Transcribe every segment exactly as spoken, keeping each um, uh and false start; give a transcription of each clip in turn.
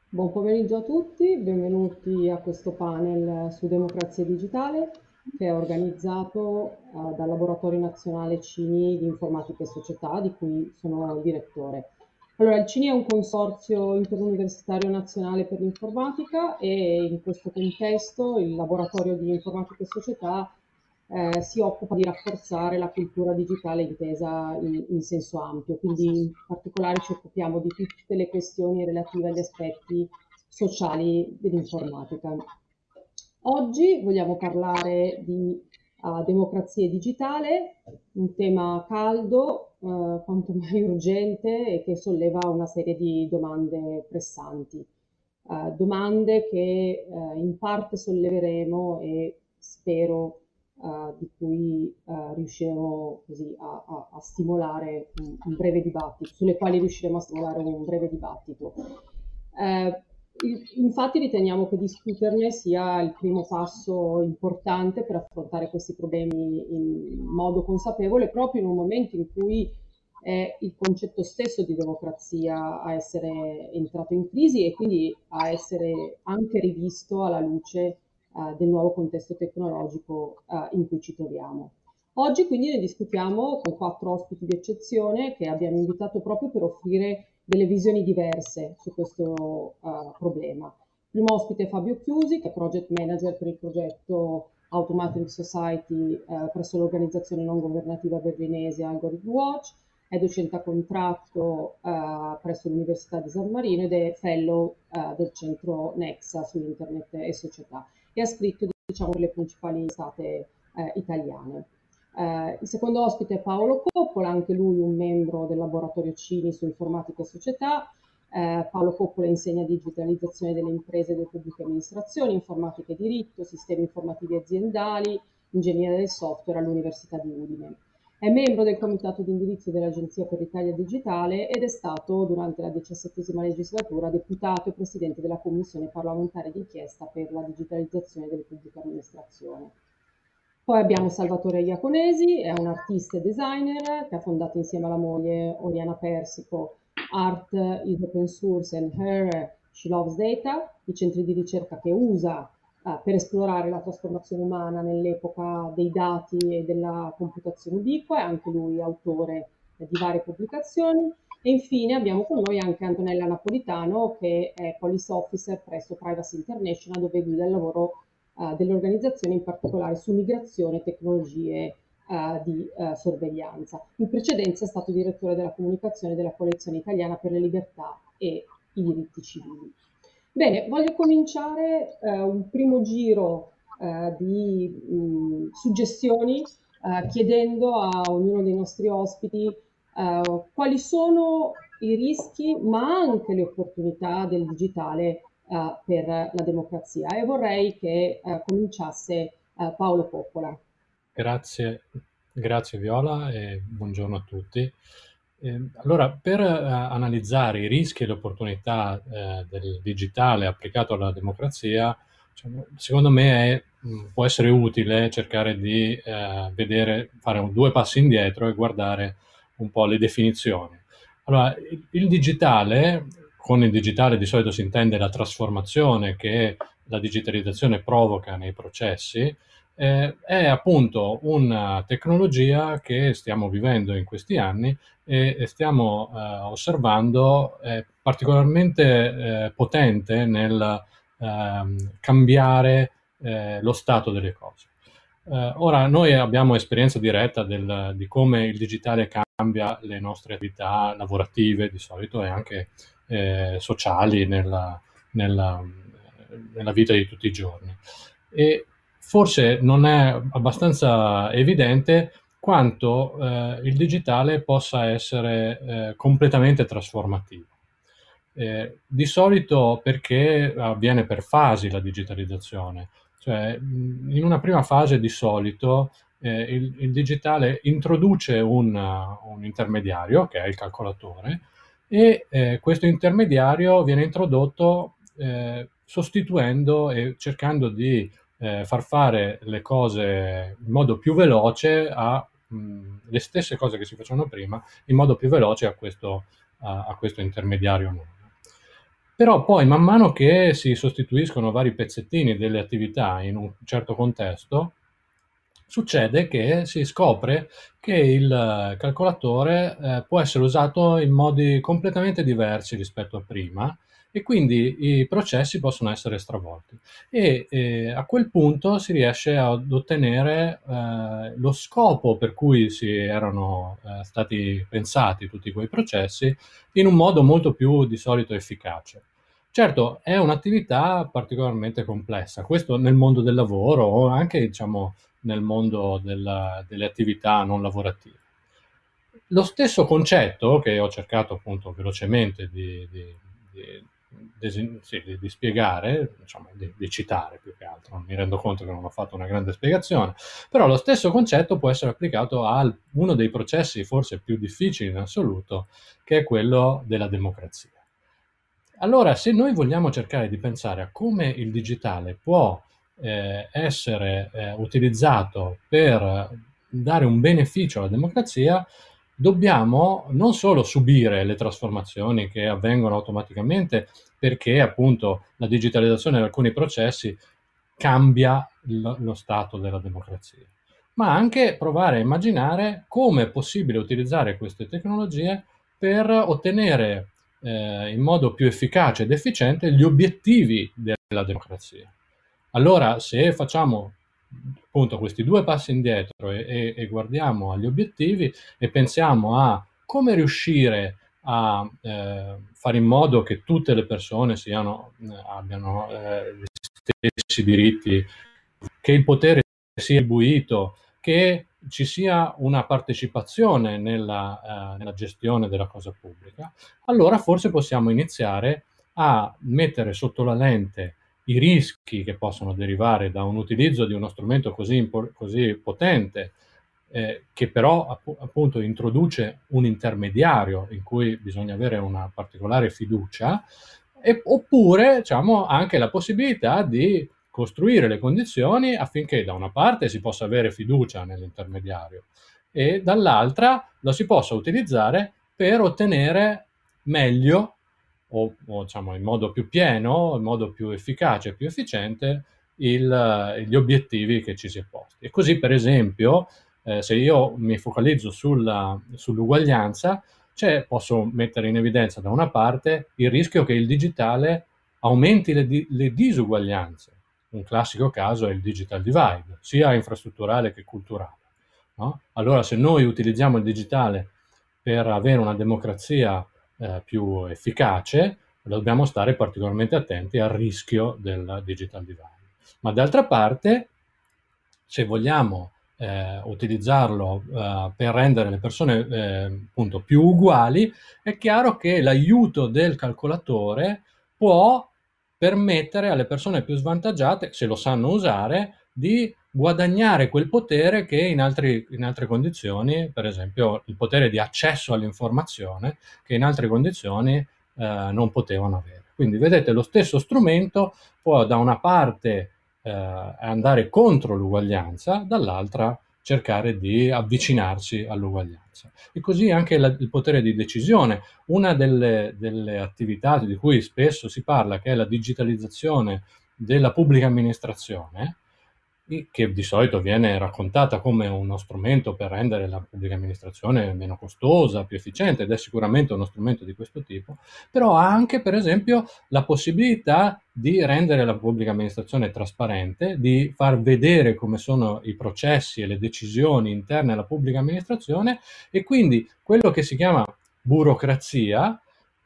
Buon pomeriggio a tutti, benvenuti a questo panel su democrazia digitale che è organizzato eh, dal Laboratorio Nazionale C I N I di Informatica e Società, di cui sono il direttore. Allora, il C I N I è un consorzio interuniversitario nazionale per l'informatica e in questo contesto il Laboratorio di Informatica e Società eh, si occupa di rafforzare la cultura digitale intesa in, in senso ampio, quindi in particolare ci occupiamo di tutte le questioni relative agli aspetti sociali dell'informatica. Oggi vogliamo parlare di uh, democrazia digitale, un tema caldo, uh, quanto mai urgente e che solleva una serie di domande pressanti. Uh, domande che uh, in parte solleveremo e spero uh, di cui uh, riusciremo così a, a, a stimolare un, un breve dibattito, sulle quali riusciremo a stimolare un breve dibattito. Eh, Infatti riteniamo che discuterne sia il primo passo importante per affrontare questi problemi in modo consapevole, proprio in un momento in cui è il concetto stesso di democrazia a essere entrato in crisi e quindi a essere anche rivisto alla luce eh, del nuovo contesto tecnologico eh, in cui ci troviamo. Oggi quindi ne discutiamo con quattro ospiti di eccezione che abbiamo invitato proprio per offrire delle visioni diverse su questo uh, problema. Il primo ospite è Fabio Chiusi, che è Project Manager per il progetto Automatic Society eh, presso l'organizzazione non governativa berlinese Algorithm Watch, è docente a contratto eh, presso l'Università di San Marino ed è fellow eh, del centro Nexa su Internet e Società e ha scritto diciamo, per le principali testate eh, italiane. Eh, il secondo ospite è Paolo Coppola, anche lui un membro del laboratorio Cini su informatica e società. Eh, Paolo Coppola insegna digitalizzazione delle imprese e delle pubbliche amministrazioni, informatica e diritto, sistemi informativi aziendali, ingegneria del software all'Università di Udine. È membro del comitato di indirizzo dell'Agenzia per l'Italia Digitale ed è stato durante la diciassettesima legislatura deputato e presidente della Commissione parlamentare d'inchiesta per la digitalizzazione delle pubbliche amministrazioni. Poi abbiamo Salvatore Iaconesi, è un artista e designer che ha fondato insieme alla moglie Oriana Persico Art is Open Source and Her She Loves Data, i centri di ricerca che usa eh, per esplorare la trasformazione umana nell'epoca dei dati e della computazione ubiqua, è anche lui autore eh, di varie pubblicazioni. E infine abbiamo con noi anche Antonella Napolitano, che è Policy Officer presso Privacy International, dove guida il lavoro uh, dell'organizzazione, in particolare su migrazione e tecnologie uh, di uh, sorveglianza. In precedenza è stato direttore della comunicazione della Coalizione Italiana per le Libertà e i Diritti Civili. Bene, voglio cominciare uh, un primo giro uh, di mh, suggestioni uh, chiedendo a ognuno dei nostri ospiti uh, quali sono i rischi ma anche le opportunità del digitale uh, per la democrazia e vorrei che uh, cominciasse uh, Paolo Coppola. Grazie, grazie Viola e buongiorno a tutti. Eh, allora, per eh, analizzare i rischi e le opportunità eh, del digitale applicato alla democrazia, cioè, secondo me è, mh, può essere utile cercare di eh, vedere, fare un, due passi indietro e guardare un po' le definizioni. Allora, il, il digitale, con il digitale di solito si intende la trasformazione che la digitalizzazione provoca nei processi, eh, è appunto una tecnologia che stiamo vivendo in questi anni e, e stiamo eh, osservando eh, particolarmente eh, potente nel ehm, cambiare eh, lo stato delle cose. Eh, ora, noi abbiamo esperienza diretta del, di come il digitale cambia le nostre attività lavorative di solito e anche eh, sociali nella, nella, nella vita di tutti i giorni. E forse non è abbastanza evidente quanto eh, il digitale possa essere eh, completamente trasformativo. Eh, di solito perché avviene per fasi la digitalizzazione, cioè mh, in una prima fase di solito eh, il, il digitale introduce un, uh, un intermediario che è il calcolatore e eh, questo intermediario viene introdotto eh, sostituendo e cercando di eh, far fare le cose in modo più veloce a mh, le stesse cose che si facevano prima in modo più veloce a questo, a, a questo intermediario nuovo. Però poi man mano che si sostituiscono vari pezzettini delle attività in un certo contesto, succede che si scopre che il calcolatore eh, può essere usato in modi completamente diversi rispetto a prima e quindi i processi possono essere stravolti. E eh, a quel punto si riesce ad ottenere eh, lo scopo per cui si erano eh, stati pensati tutti quei processi in un modo molto più di solito efficace. Certo, è un'attività particolarmente complessa, questo nel mondo del lavoro o anche, diciamo, nel mondo della- delle attività non lavorative. Lo stesso concetto che ho cercato appunto velocemente di, di- di- desi- sì, di- di spiegare, diciamo, di, di citare più che altro, non mi rendo conto che non ho fatto una grande spiegazione, però lo stesso concetto può essere applicato a uno dei processi forse più difficili in assoluto, che è quello della democrazia. Allora, se noi vogliamo cercare di pensare a come il digitale può eh, essere eh, utilizzato per dare un beneficio alla democrazia, dobbiamo non solo subire le trasformazioni che avvengono automaticamente perché appunto la digitalizzazione di alcuni processi cambia lo, lo stato della democrazia, ma anche provare a immaginare come è possibile utilizzare queste tecnologie per ottenere eh, in modo più efficace ed efficiente gli obiettivi della democrazia. Allora, se facciamo appunto questi due passi indietro e, e, e guardiamo agli obiettivi e pensiamo a come riuscire a eh, fare in modo che tutte le persone siano, eh, abbiano eh, gli stessi diritti, che il potere sia attribuito, che ci sia una partecipazione nella, eh, nella gestione della cosa pubblica, allora forse possiamo iniziare a mettere sotto la lente i rischi che possono derivare da un utilizzo di uno strumento così, così potente, eh, che però app- appunto introduce un intermediario in cui bisogna avere una particolare fiducia, e, oppure diciamo, anche la possibilità di costruire le condizioni affinché da una parte si possa avere fiducia nell'intermediario e dall'altra lo si possa utilizzare per ottenere meglio o, o diciamo in modo più pieno, in modo più efficace, più efficiente il, gli obiettivi che ci si è posti. E così, per esempio, eh, se io mi focalizzo sulla, sull'uguaglianza, cioè, posso mettere in evidenza da una parte il rischio che il digitale aumenti le, di, le disuguaglianze. Un classico caso è il digital divide, sia infrastrutturale che culturale. No? Allora, se noi utilizziamo il digitale per avere una democrazia eh, più efficace, dobbiamo stare particolarmente attenti al rischio del digital divide. Ma d'altra parte, se vogliamo eh, utilizzarlo eh, per rendere le persone eh, appunto più uguali, è chiaro che l'aiuto del calcolatore può permettere alle persone più svantaggiate, se lo sanno usare, di guadagnare quel potere che in, altri, in altre condizioni, per esempio il potere di accesso all'informazione, che in altre condizioni eh, non potevano avere. Quindi vedete, lo stesso strumento può da una parte eh, andare contro l'uguaglianza, dall'altra cercare di avvicinarsi all'uguaglianza. E così anche la, il potere di decisione. Una delle, delle attività di cui spesso si parla, che è la digitalizzazione della pubblica amministrazione, che di solito viene raccontata come uno strumento per rendere la pubblica amministrazione meno costosa, più efficiente, ed è sicuramente uno strumento di questo tipo, però ha anche, per esempio, la possibilità di rendere la pubblica amministrazione trasparente, di far vedere come sono i processi e le decisioni interne alla pubblica amministrazione, e quindi quello che si chiama burocrazia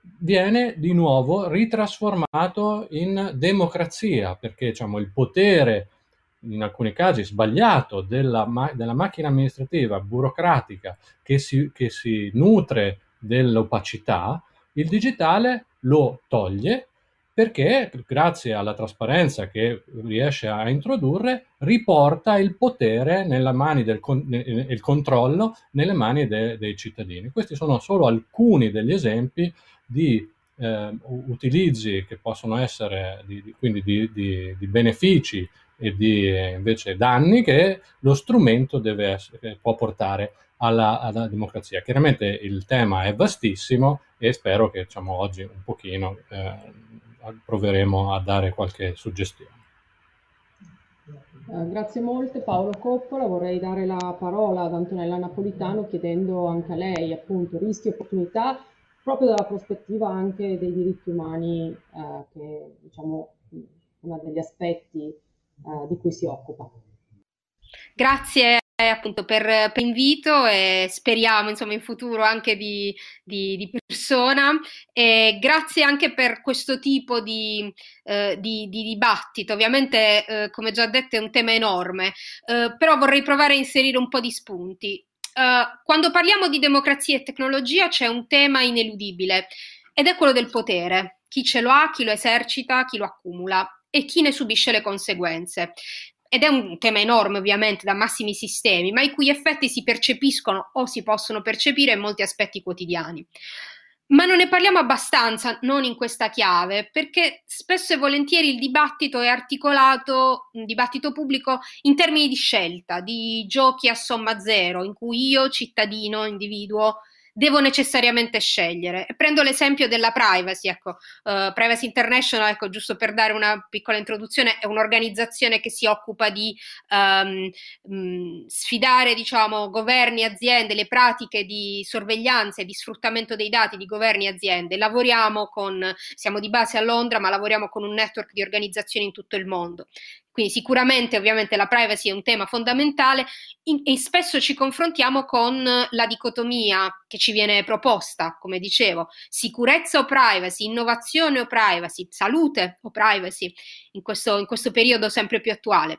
viene di nuovo ritrasformato in democrazia, perché diciamo, il potere in alcuni casi sbagliato della, ma- della macchina amministrativa burocratica che si, che si nutre dell'opacità, il digitale lo toglie perché grazie alla trasparenza che riesce a introdurre riporta il potere nelle mani del con- il controllo nelle mani de- dei cittadini. Questi sono solo alcuni degli esempi di eh, utilizzi che possono essere di, di, quindi di, di, di benefici e di eh, invece danni che lo strumento deve essere, può portare alla, alla democrazia. Chiaramente il tema è vastissimo e spero che diciamo, oggi un pochino eh, proveremo a dare qualche suggestione. Eh, grazie molte Paolo Coppola, vorrei dare la parola ad Antonella Napolitano chiedendo anche a lei appunto rischi e opportunità proprio dalla prospettiva anche dei diritti umani, eh, che diciamo uno degli aspetti eh, di cui si occupa. Grazie appunto per, per l'invito e speriamo insomma in futuro anche di, di, di persona, e grazie anche per questo tipo di, eh, di, di dibattito. Ovviamente eh, come già detto è un tema enorme, eh, però vorrei provare a inserire un po' di spunti. Uh, quando parliamo di democrazia e tecnologia c'è un tema ineludibile ed è quello del potere, chi ce lo ha, chi lo esercita, chi lo accumula e chi ne subisce le conseguenze. Ed è un tema enorme ovviamente da massimi sistemi, ma i cui effetti si percepiscono o si possono percepire in molti aspetti quotidiani. Ma non ne parliamo abbastanza, non in questa chiave, perché spesso e volentieri il dibattito è articolato, un dibattito pubblico, in termini di scelta, di giochi a somma zero, in cui io, cittadino, individuo, devo necessariamente scegliere. E prendo l'esempio della privacy, ecco, uh, Privacy International, ecco, giusto per dare una piccola introduzione, è un'organizzazione che si occupa di um, um, sfidare, diciamo, governi e aziende, le pratiche di sorveglianza e di sfruttamento dei dati di governi e aziende. Lavoriamo con, siamo di base a Londra, ma lavoriamo con un network di organizzazioni in tutto il mondo. Quindi sicuramente ovviamente la privacy è un tema fondamentale in, e spesso ci confrontiamo con la dicotomia che ci viene proposta, come dicevo, sicurezza o privacy, innovazione o privacy, salute o privacy, in questo, in questo periodo sempre più attuale.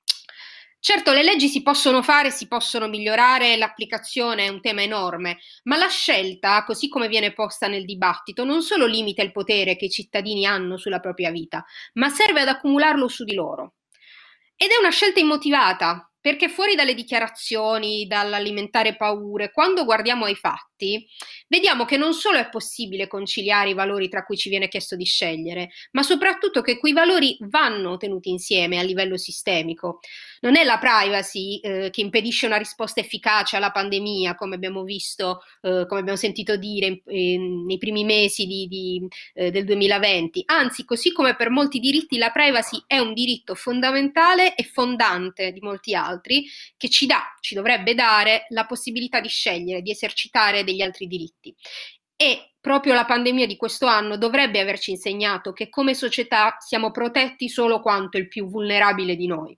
Certo, le leggi si possono fare, si possono migliorare, l'applicazione è un tema enorme, ma la scelta, così come viene posta nel dibattito, non solo limita il potere che i cittadini hanno sulla propria vita, ma serve ad accumularlo su di loro. Ed è una scelta immotivata, perché fuori dalle dichiarazioni, dall'alimentare paure, quando guardiamo ai fatti, vediamo che non solo è possibile conciliare i valori tra cui ci viene chiesto di scegliere, ma soprattutto che quei valori vanno tenuti insieme a livello sistemico. Non è la privacy eh, che impedisce una risposta efficace alla pandemia, come abbiamo visto, eh, come abbiamo sentito dire in, in, nei primi mesi di, di, eh, del duemilaventi. Anzi, così come per molti diritti, la privacy è un diritto fondamentale e fondante di molti altri, che ci dà, ci dovrebbe dare la possibilità di scegliere, di esercitare degli altri diritti. E proprio la pandemia di questo anno dovrebbe averci insegnato che come società siamo protetti solo quanto il più vulnerabile di noi.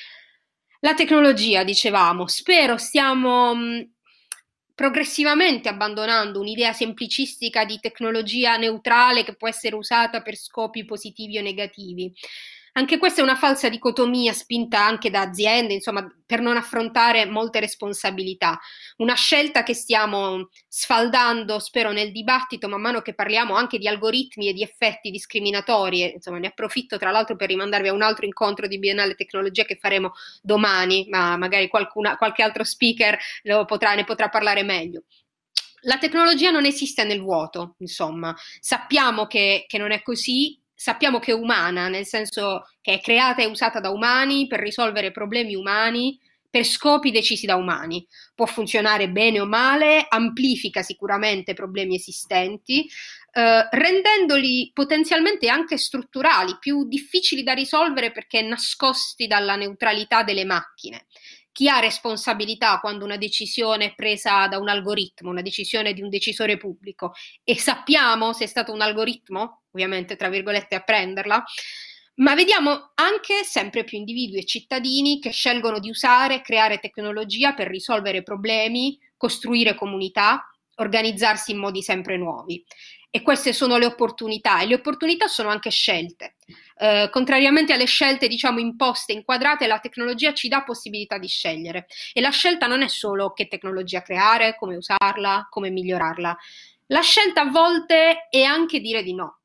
La tecnologia, dicevamo, spero stiamo mh, progressivamente abbandonando un'idea semplicistica di tecnologia neutrale che può essere usata per scopi positivi o negativi. Anche questa è una falsa dicotomia spinta anche da aziende, insomma, per non affrontare molte responsabilità. Una scelta che stiamo sfaldando, spero, nel dibattito, man mano che parliamo anche di algoritmi e di effetti discriminatori. Insomma, ne approfitto tra l'altro per rimandarvi a un altro incontro di Biennale Tecnologia che faremo domani, ma magari qualcuna, qualche altro speaker lo potrà, ne potrà parlare meglio. La tecnologia non esiste nel vuoto, insomma, sappiamo che, che non è così. Sappiamo che è umana, nel senso che è creata e usata da umani per risolvere problemi umani, per scopi decisi da umani. Può funzionare bene o male, amplifica sicuramente problemi esistenti, eh, rendendoli potenzialmente anche strutturali, più difficili da risolvere perché nascosti dalla neutralità delle macchine. Chi ha responsabilità quando una decisione è presa da un algoritmo, una decisione di un decisore pubblico, e sappiamo se è stato un algoritmo, ovviamente tra virgolette, a prenderla, ma vediamo anche sempre più individui e cittadini che scelgono di usare, creare tecnologia per risolvere problemi, costruire comunità, organizzarsi in modi sempre nuovi. E queste sono le opportunità, e le opportunità sono anche scelte. Eh, contrariamente alle scelte, diciamo, imposte, inquadrate, la tecnologia ci dà possibilità di scegliere. E la scelta non è solo che tecnologia creare, come usarla, come migliorarla. La scelta a volte è anche dire di no.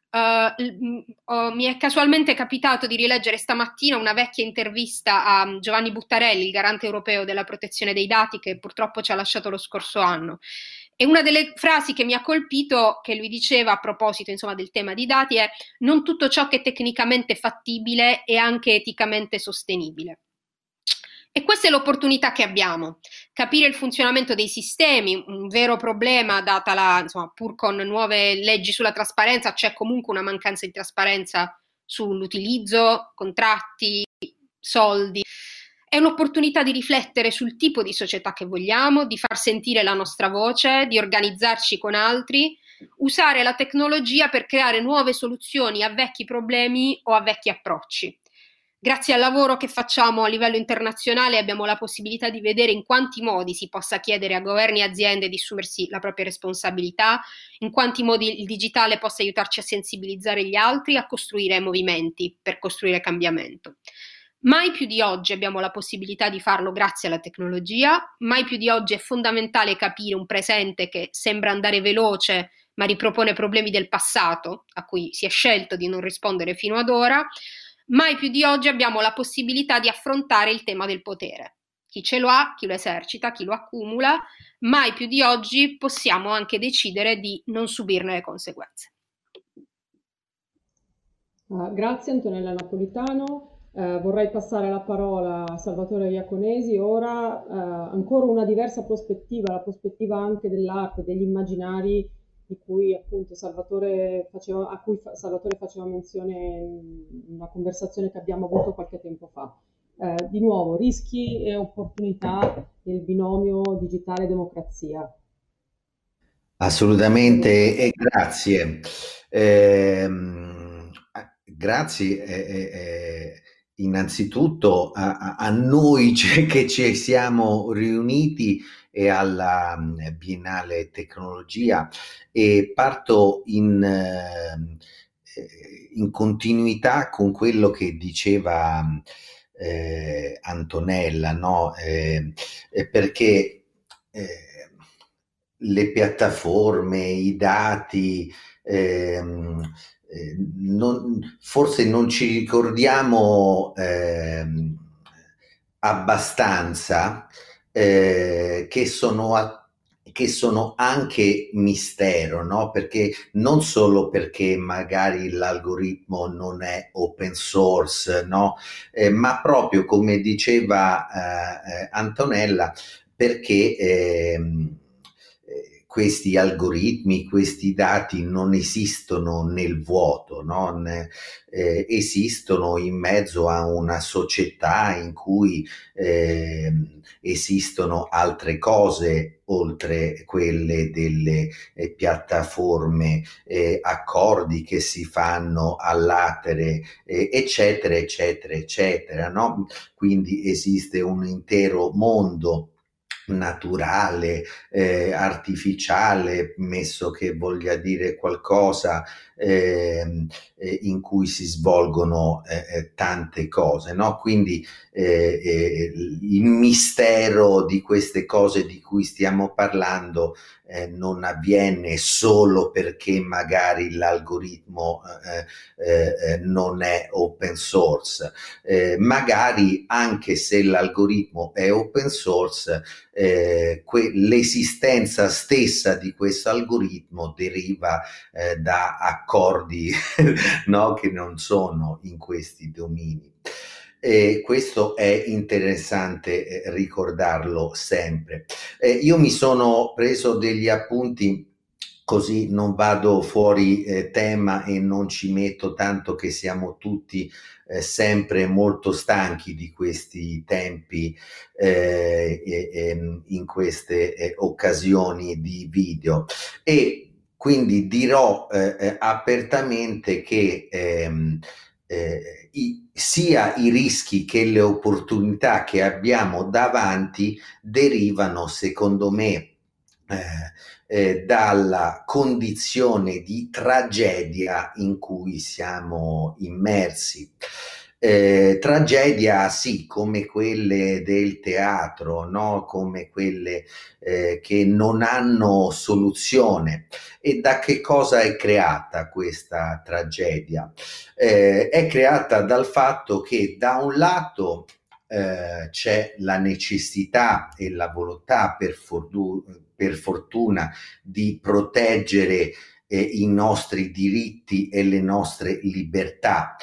Uh, uh, mi è casualmente capitato di rileggere stamattina una vecchia intervista a Giovanni Buttarelli, il garante europeo della protezione dei dati, che purtroppo ci ha lasciato lo scorso anno. E una delle frasi che mi ha colpito, che lui diceva a proposito, insomma, del tema di dati, è: non tutto ciò che è tecnicamente fattibile è anche eticamente sostenibile. E questa è l'opportunità che abbiamo. capire il funzionamento dei sistemi, un vero problema data la, insomma, pur con nuove leggi sulla trasparenza, c'è comunque una mancanza di trasparenza sull'utilizzo, contratti, soldi. È un'opportunità di riflettere sul tipo di società che vogliamo, di far sentire la nostra voce, di organizzarci con altri, usare la tecnologia per creare nuove soluzioni a vecchi problemi o a vecchi approcci. Grazie al lavoro che facciamo a livello internazionale abbiamo la possibilità di vedere in quanti modi si possa chiedere a governi e aziende di assumersi la propria responsabilità, in quanti modi il digitale possa aiutarci a sensibilizzare gli altri, a costruire movimenti per costruire cambiamento. Mai più di oggi abbiamo la possibilità di farlo grazie alla tecnologia, mai più di oggi è fondamentale capire un presente che sembra andare veloce ma ripropone problemi del passato a cui si è scelto di non rispondere fino ad ora. Mai più di oggi abbiamo la possibilità di affrontare il tema del potere. Chi ce lo ha, chi lo esercita, chi lo accumula, mai più di oggi possiamo anche decidere di non subirne le conseguenze. Uh, grazie Antonella Napolitano. Uh, vorrei passare la parola a Salvatore Iaconesi. Ora uh, ancora una diversa prospettiva, la prospettiva anche dell'arte, degli immaginari di cui appunto Salvatore faceva, a cui fa, Salvatore faceva menzione in una conversazione che abbiamo avuto qualche tempo fa. Uh, di nuovo, rischi e opportunità del binomio digitale-democrazia. Assolutamente, e grazie. Eh, grazie eh, eh, innanzitutto a, a noi che ci siamo riuniti e alla Biennale Tecnologia, e parto in, eh, in continuità con quello che diceva eh, Antonella, no? Eh, perché eh, le piattaforme, i dati, ehm, eh, non, forse non ci ricordiamo ehm, abbastanza eh, che sono a, che sono anche mistero, no? Perché non solo perché magari l'algoritmo non è open source, no? Eh, ma proprio come diceva eh, Antonella, perché ehm, questi algoritmi, questi dati non esistono nel vuoto, no? eh, esistono in mezzo a una società in cui eh, esistono altre cose oltre quelle delle eh, piattaforme, eh, accordi che si fanno all'atere, eh, eccetera, eccetera, eccetera, no? Quindi esiste un intero mondo naturale, eh, artificiale, messo che voglia dire qualcosa, eh, eh, in cui si svolgono eh, tante cose, no? Quindi eh, eh, il mistero di queste cose di cui stiamo parlando eh, non avviene solo perché magari l'algoritmo eh, eh, non è open source, eh, magari anche se l'algoritmo è open source, Eh, que- l'esistenza stessa di questo algoritmo deriva eh, da accordi no, che non sono in questi domini. E questo è interessante eh, ricordarlo sempre. Eh, io mi sono preso degli appunti così non vado fuori eh, tema e non ci metto tanto, che siamo tutti eh, sempre molto stanchi di questi tempi eh, e, e, in queste eh, occasioni di video, e quindi dirò eh, apertamente che ehm, eh, i, sia i rischi che le opportunità che abbiamo davanti derivano, secondo me, eh, eh, dalla condizione di tragedia in cui siamo immersi. Eh, tragedia sì, come quelle del teatro, no? Come quelle eh, che non hanno soluzione. E da che cosa è creata questa tragedia? Eh, è creata dal fatto che da un lato eh, c'è la necessità e la volontà, per, fortu- per fortuna, di proteggere eh, i nostri diritti e le nostre libertà.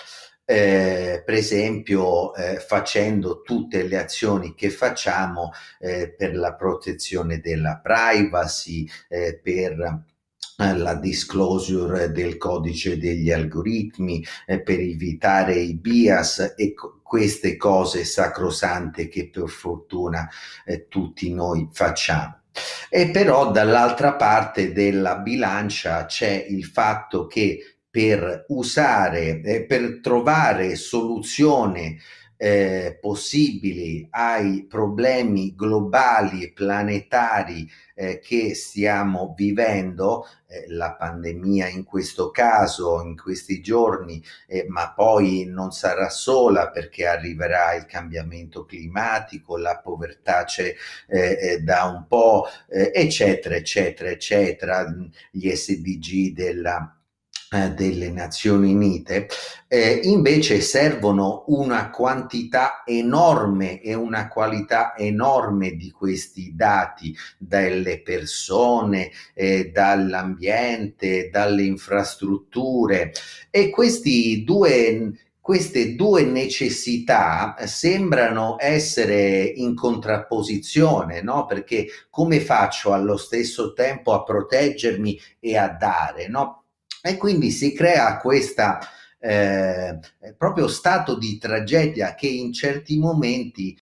eh, per esempio eh, facendo tutte le azioni che facciamo eh, per la protezione della privacy, eh, per la disclosure del codice degli algoritmi, eh, per evitare i bias e co- queste cose sacrosante che per fortuna eh, tutti noi facciamo. E però dall'altra parte della bilancia c'è il fatto che per usare, eh, per trovare soluzioni eh, possibili ai problemi globali, planetari eh, che stiamo vivendo, eh, la pandemia in questo caso, in questi giorni, eh, ma poi non sarà sola perché arriverà il cambiamento climatico, la povertà c'è eh, eh, da un po', eh, eccetera, eccetera, eccetera, gli S D G della delle Nazioni Unite, eh, invece servono una quantità enorme e una qualità enorme di questi dati dalle persone, eh, dall'ambiente, dalle infrastrutture e questi due queste due necessità sembrano essere in contrapposizione, no? Perché come faccio allo stesso tempo a proteggermi e a dare, no? E quindi si crea questa eh, proprio stato di tragedia che in certi momenti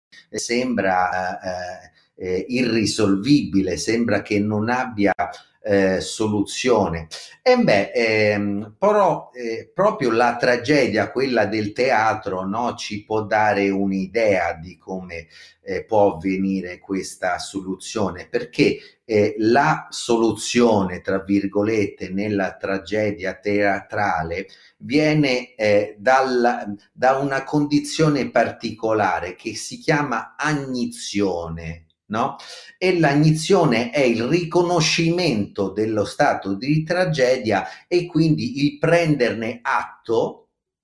sembra eh, eh, irrisolvibile, sembra che non abbia eh, soluzione. E beh, ehm, però eh, proprio la tragedia, quella del teatro, no, ci può dare un'idea di come eh, può avvenire questa soluzione, perché eh, la soluzione, tra virgolette, nella tragedia teatrale viene eh, dal, da una condizione particolare che si chiama agnizione, no? E l'agnizione è il riconoscimento dello stato di tragedia e quindi il prenderne atto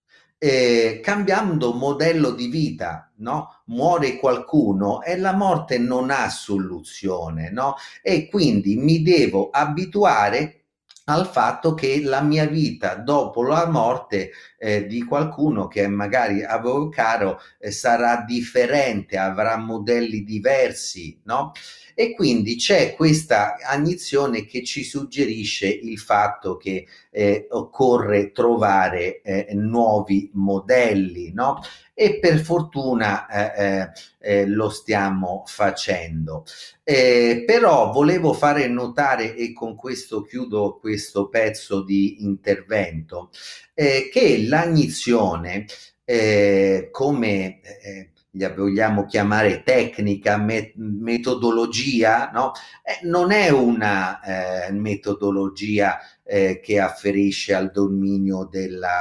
eh, cambiando modello di vita, no? Muore qualcuno e la morte non ha soluzione, no? E quindi mi devo abituare al fatto che la mia vita dopo la morte eh, di qualcuno che magari avevo caro eh, sarà differente, avrà modelli diversi, no? E quindi c'è questa agnizione che ci suggerisce il fatto che eh, occorre trovare eh, nuovi modelli, no? E per fortuna eh, eh, lo stiamo facendo. Eh, però volevo fare notare, e con questo chiudo questo pezzo di intervento, eh, che l'agnizione, eh, come eh, la vogliamo chiamare tecnica, me- metodologia, no? Eh, non è una eh, metodologia eh, che afferisce al dominio della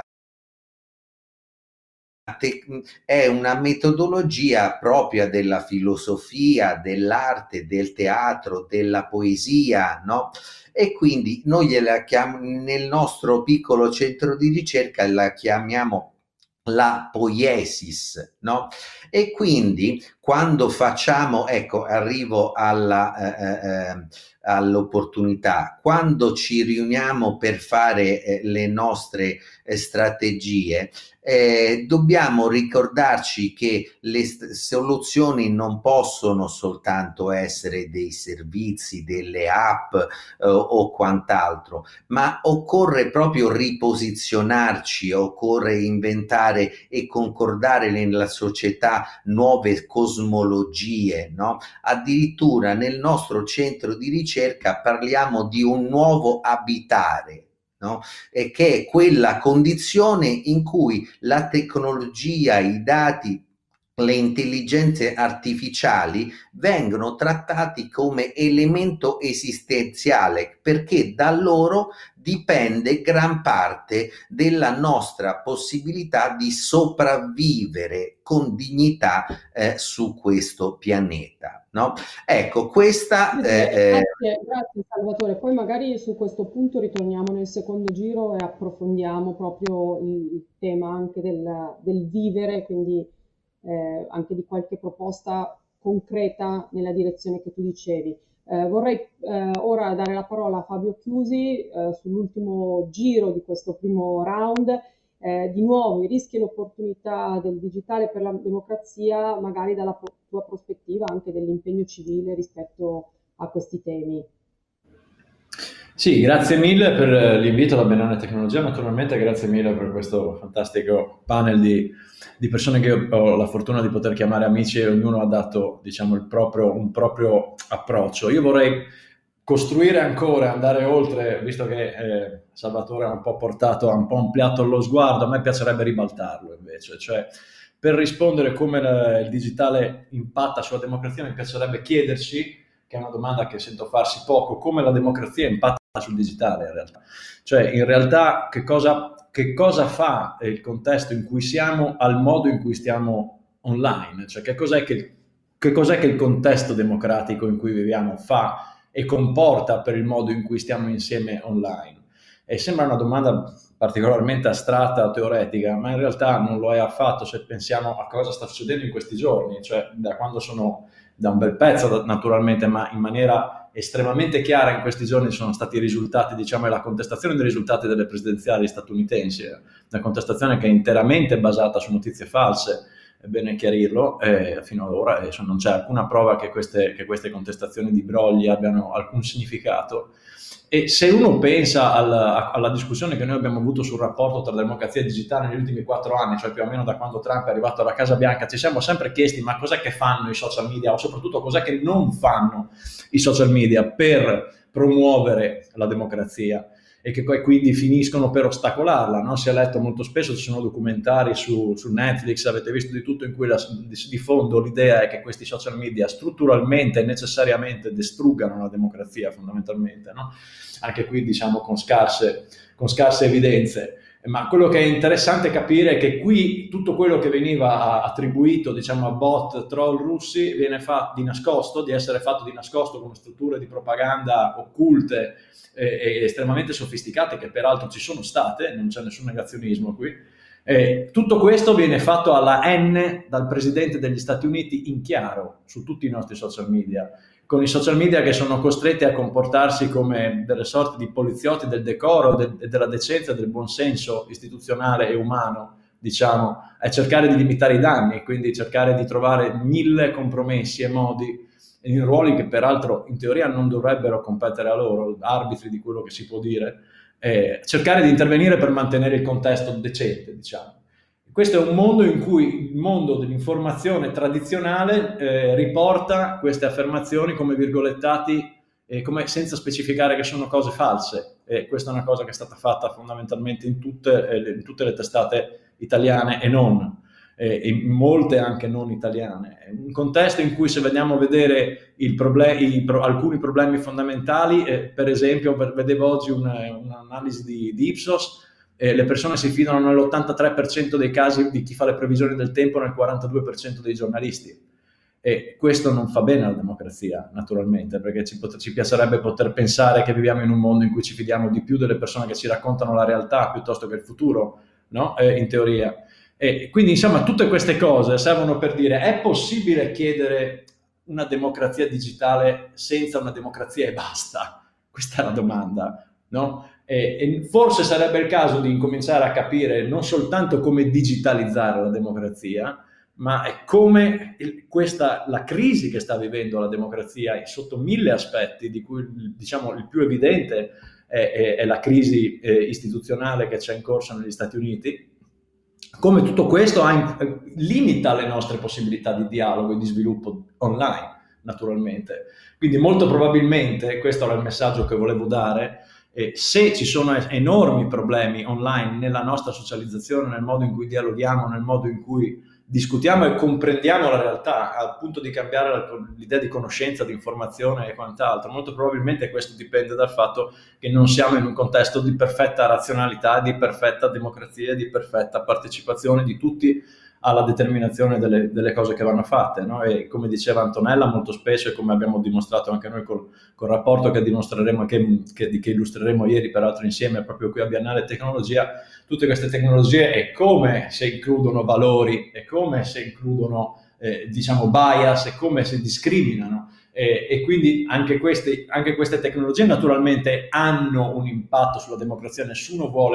è una metodologia propria della filosofia, dell'arte, del teatro, della poesia, no? E quindi noi gliela chiamiamo, nel nostro piccolo centro di ricerca la chiamiamo la poiesis, no? E quindi quando facciamo, ecco, arrivo alla, eh, eh, all'opportunità, quando ci riuniamo per fare eh, le nostre eh, strategie, eh, dobbiamo ricordarci che le st- soluzioni non possono soltanto essere dei servizi, delle app eh, o quant'altro, ma occorre proprio riposizionarci, occorre inventare e concordare nella società nuove cosmologie, no? Addirittura nel nostro centro di ricerca parliamo di un nuovo abitare, no? E che è quella condizione in cui la tecnologia, i dati, le intelligenze artificiali vengono trattati come elemento esistenziale, perché da loro dipende gran parte della nostra possibilità di sopravvivere con dignità eh, su questo pianeta, no? Ecco, questa eh, eh, Grazie, grazie Salvatore. Poi magari su questo punto ritorniamo nel secondo giro e approfondiamo proprio il, il tema anche del, del vivere, quindi eh, anche di qualche proposta concreta nella direzione che tu dicevi. Eh, vorrei eh, ora dare la parola a Fabio Chiusi eh, sull'ultimo giro di questo primo round eh, di nuovo i rischi e le opportunità del digitale per la democrazia, magari dalla po- tua prospettiva anche dell'impegno civile rispetto a questi temi. Sì, grazie mille per l'invito alla Biennale Tecnologia, naturalmente grazie mille per questo fantastico panel di, di persone che io ho la fortuna di poter chiamare amici e ognuno ha dato, diciamo, il proprio, un proprio approccio. Io vorrei costruire ancora, andare oltre, visto che eh, Salvatore ha un po' portato, ha un po' ampliato lo sguardo, a me piacerebbe ribaltarlo invece, cioè per rispondere come la, il digitale impatta sulla democrazia mi piacerebbe chiederci, che è una domanda che sento farsi poco, come la democrazia impatta sul digitale in realtà. Cioè in realtà che cosa, che cosa fa il contesto in cui siamo al modo in cui stiamo online? Cioè che cos'è che, che cos'è che il contesto democratico in cui viviamo fa e comporta per il modo in cui stiamo insieme online? E sembra una domanda particolarmente astratta o teoretica, ma in realtà non lo è affatto se pensiamo a cosa sta succedendo in questi giorni, cioè da quando sono da un bel pezzo naturalmente, ma in maniera estremamente chiara in questi giorni sono stati i risultati, diciamo, la contestazione dei risultati delle presidenziali statunitensi, una contestazione che è interamente basata su notizie false, è bene chiarirlo, eh, fino ad ora eh, non c'è alcuna prova che queste, che queste contestazioni di brogli abbiano alcun significato. E se uno pensa alla, alla discussione che noi abbiamo avuto sul rapporto tra democrazia e digitale negli ultimi quattro anni, cioè più o meno da quando Trump è arrivato alla Casa Bianca, ci siamo sempre chiesti ma cos'è che fanno i social media o soprattutto cos'è che non fanno i social media per promuovere la democrazia e che quindi finiscono per ostacolarla, no? Si è letto molto spesso, ci sono documentari su, su Netflix, avete visto di tutto, in cui la, di, di fondo l'idea è che questi social media strutturalmente e necessariamente distruggano la democrazia fondamentalmente, no? Anche qui diciamo con scarse, con scarse evidenze. Ma quello che è interessante capire è che qui tutto quello che veniva attribuito, diciamo, a bot, troll russi viene fatto di nascosto, di essere fatto di nascosto con strutture di propaganda occulte e, e estremamente sofisticate, che peraltro ci sono state, non c'è nessun negazionismo qui. E tutto questo viene fatto alla N dal presidente degli Stati Uniti in chiaro su tutti i nostri social media, con i social media che sono costretti a comportarsi come delle sorti di poliziotti del decoro, de- della decenza, del buonsenso istituzionale e umano, diciamo, a cercare di limitare i danni, quindi cercare di trovare mille compromessi e modi in ruoli che peraltro in teoria non dovrebbero competere a loro, arbitri di quello che si può dire, eh, cercare di intervenire per mantenere il contesto decente, diciamo. Questo è un mondo in cui il mondo dell'informazione tradizionale eh, riporta queste affermazioni come virgolettati eh, come senza specificare che sono cose false, e questa è una cosa che è stata fatta fondamentalmente in tutte, eh, in tutte le testate italiane e non, eh, in molte anche non italiane. È un contesto in cui, se veniamo a vedere il problem- i pro- alcuni problemi fondamentali, eh, per esempio per, vedevo oggi un, un'analisi di, di Ipsos. Eh, le persone si fidano nell'ottantatré per cento dei casi di chi fa le previsioni del tempo, nel quarantadue per cento dei giornalisti, e questo non fa bene alla democrazia naturalmente, perché ci, pot- ci piacerebbe poter pensare che viviamo in un mondo in cui ci fidiamo di più delle persone che ci raccontano la realtà piuttosto che il futuro, no? Eh, in teoria. E quindi insomma tutte queste cose servono per dire: è possibile chiedere una democrazia digitale senza una democrazia e basta? Questa è la domanda, no? E, e forse sarebbe il caso di incominciare a capire non soltanto come digitalizzare la democrazia, ma è come il, questa, la crisi che sta vivendo la democrazia sotto mille aspetti, di cui diciamo il più evidente è, è, è la crisi eh, istituzionale che c'è in corso negli Stati Uniti, come tutto questo ha, limita le nostre possibilità di dialogo e di sviluppo online, naturalmente. Quindi molto probabilmente, questo era il messaggio che volevo dare, Eh, se ci sono enormi problemi online nella nostra socializzazione, nel modo in cui dialoghiamo, nel modo in cui discutiamo e comprendiamo la realtà, al punto di cambiare la, l'idea di conoscenza, di informazione e quant'altro, molto probabilmente questo dipende dal fatto che non siamo in un contesto di perfetta razionalità, di perfetta democrazia, di perfetta partecipazione di tutti alla determinazione delle, delle cose che vanno fatte, no? E come diceva Antonella molto spesso, e come abbiamo dimostrato anche noi col, col rapporto che dimostreremo, che, che, che illustreremo ieri peraltro insieme proprio qui a Biennale Tecnologia, tutte queste tecnologie è come se includono valori, è come se includono eh, diciamo bias, è come se discriminano, eh, e quindi anche queste, anche queste tecnologie naturalmente hanno un impatto sulla democrazia. Nessuno vuole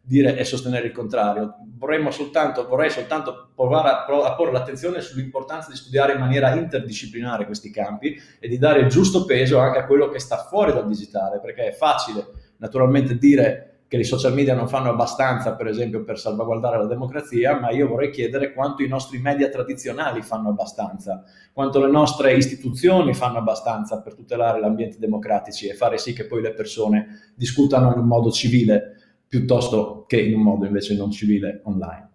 dire e sostenere il contrario. Vorremmo soltanto, vorrei soltanto provare a, a porre l'attenzione sull'importanza di studiare in maniera interdisciplinare questi campi e di dare il giusto peso anche a quello che sta fuori dal digitale, perché è facile naturalmente dire che i social media non fanno abbastanza, per esempio, per salvaguardare la democrazia, ma io vorrei chiedere quanto i nostri media tradizionali fanno abbastanza, quanto le nostre istituzioni fanno abbastanza per tutelare gli ambienti democratici e fare sì che poi le persone discutano in un modo civile piuttosto che in un modo invece non civile online.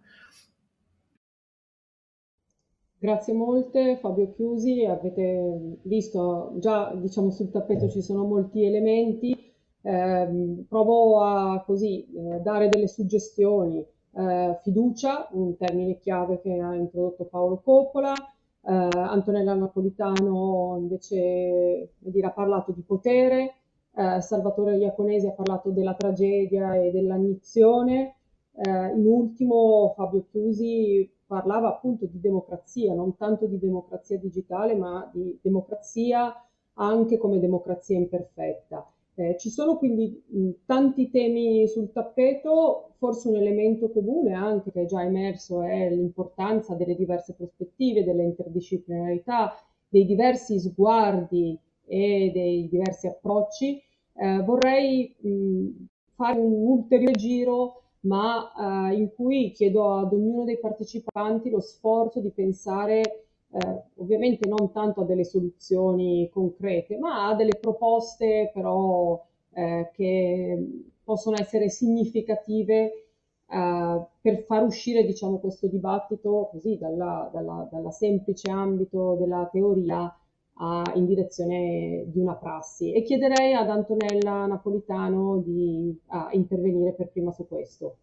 Grazie molte Fabio Chiusi, avete visto già, diciamo, sul tappeto ci sono molti elementi. Eh, provo a così eh, dare delle suggestioni. Eh, fiducia, un termine chiave che ha introdotto Paolo Coppola. Eh, Antonella Napolitano invece dire, ha parlato di potere. Eh, Salvatore Iaconesi ha parlato della tragedia e dell'agnizione. Eh, in ultimo Fabio Chiusi parlava appunto di democrazia, non tanto di democrazia digitale, ma di democrazia anche come democrazia imperfetta. Eh, ci sono quindi mh, tanti temi sul tappeto, forse un elemento comune anche che è già emerso è l'importanza delle diverse prospettive, delle interdisciplinarità, dei diversi sguardi e dei diversi approcci. Eh, vorrei mh, fare un ulteriore giro ma eh, in cui chiedo ad ognuno dei partecipanti lo sforzo di pensare eh, ovviamente non tanto a delle soluzioni concrete, ma a delle proposte però eh, che possono essere significative eh, per far uscire diciamo, questo dibattito così dalla, dalla, dalla semplice ambito della teoria a, in direzione di una prassi. E chiederei ad Antonella Napolitano di a intervenire per prima su questo.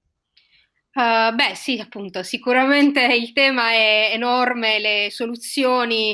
Uh, beh, sì, appunto, sicuramente il tema è enorme, le soluzioni,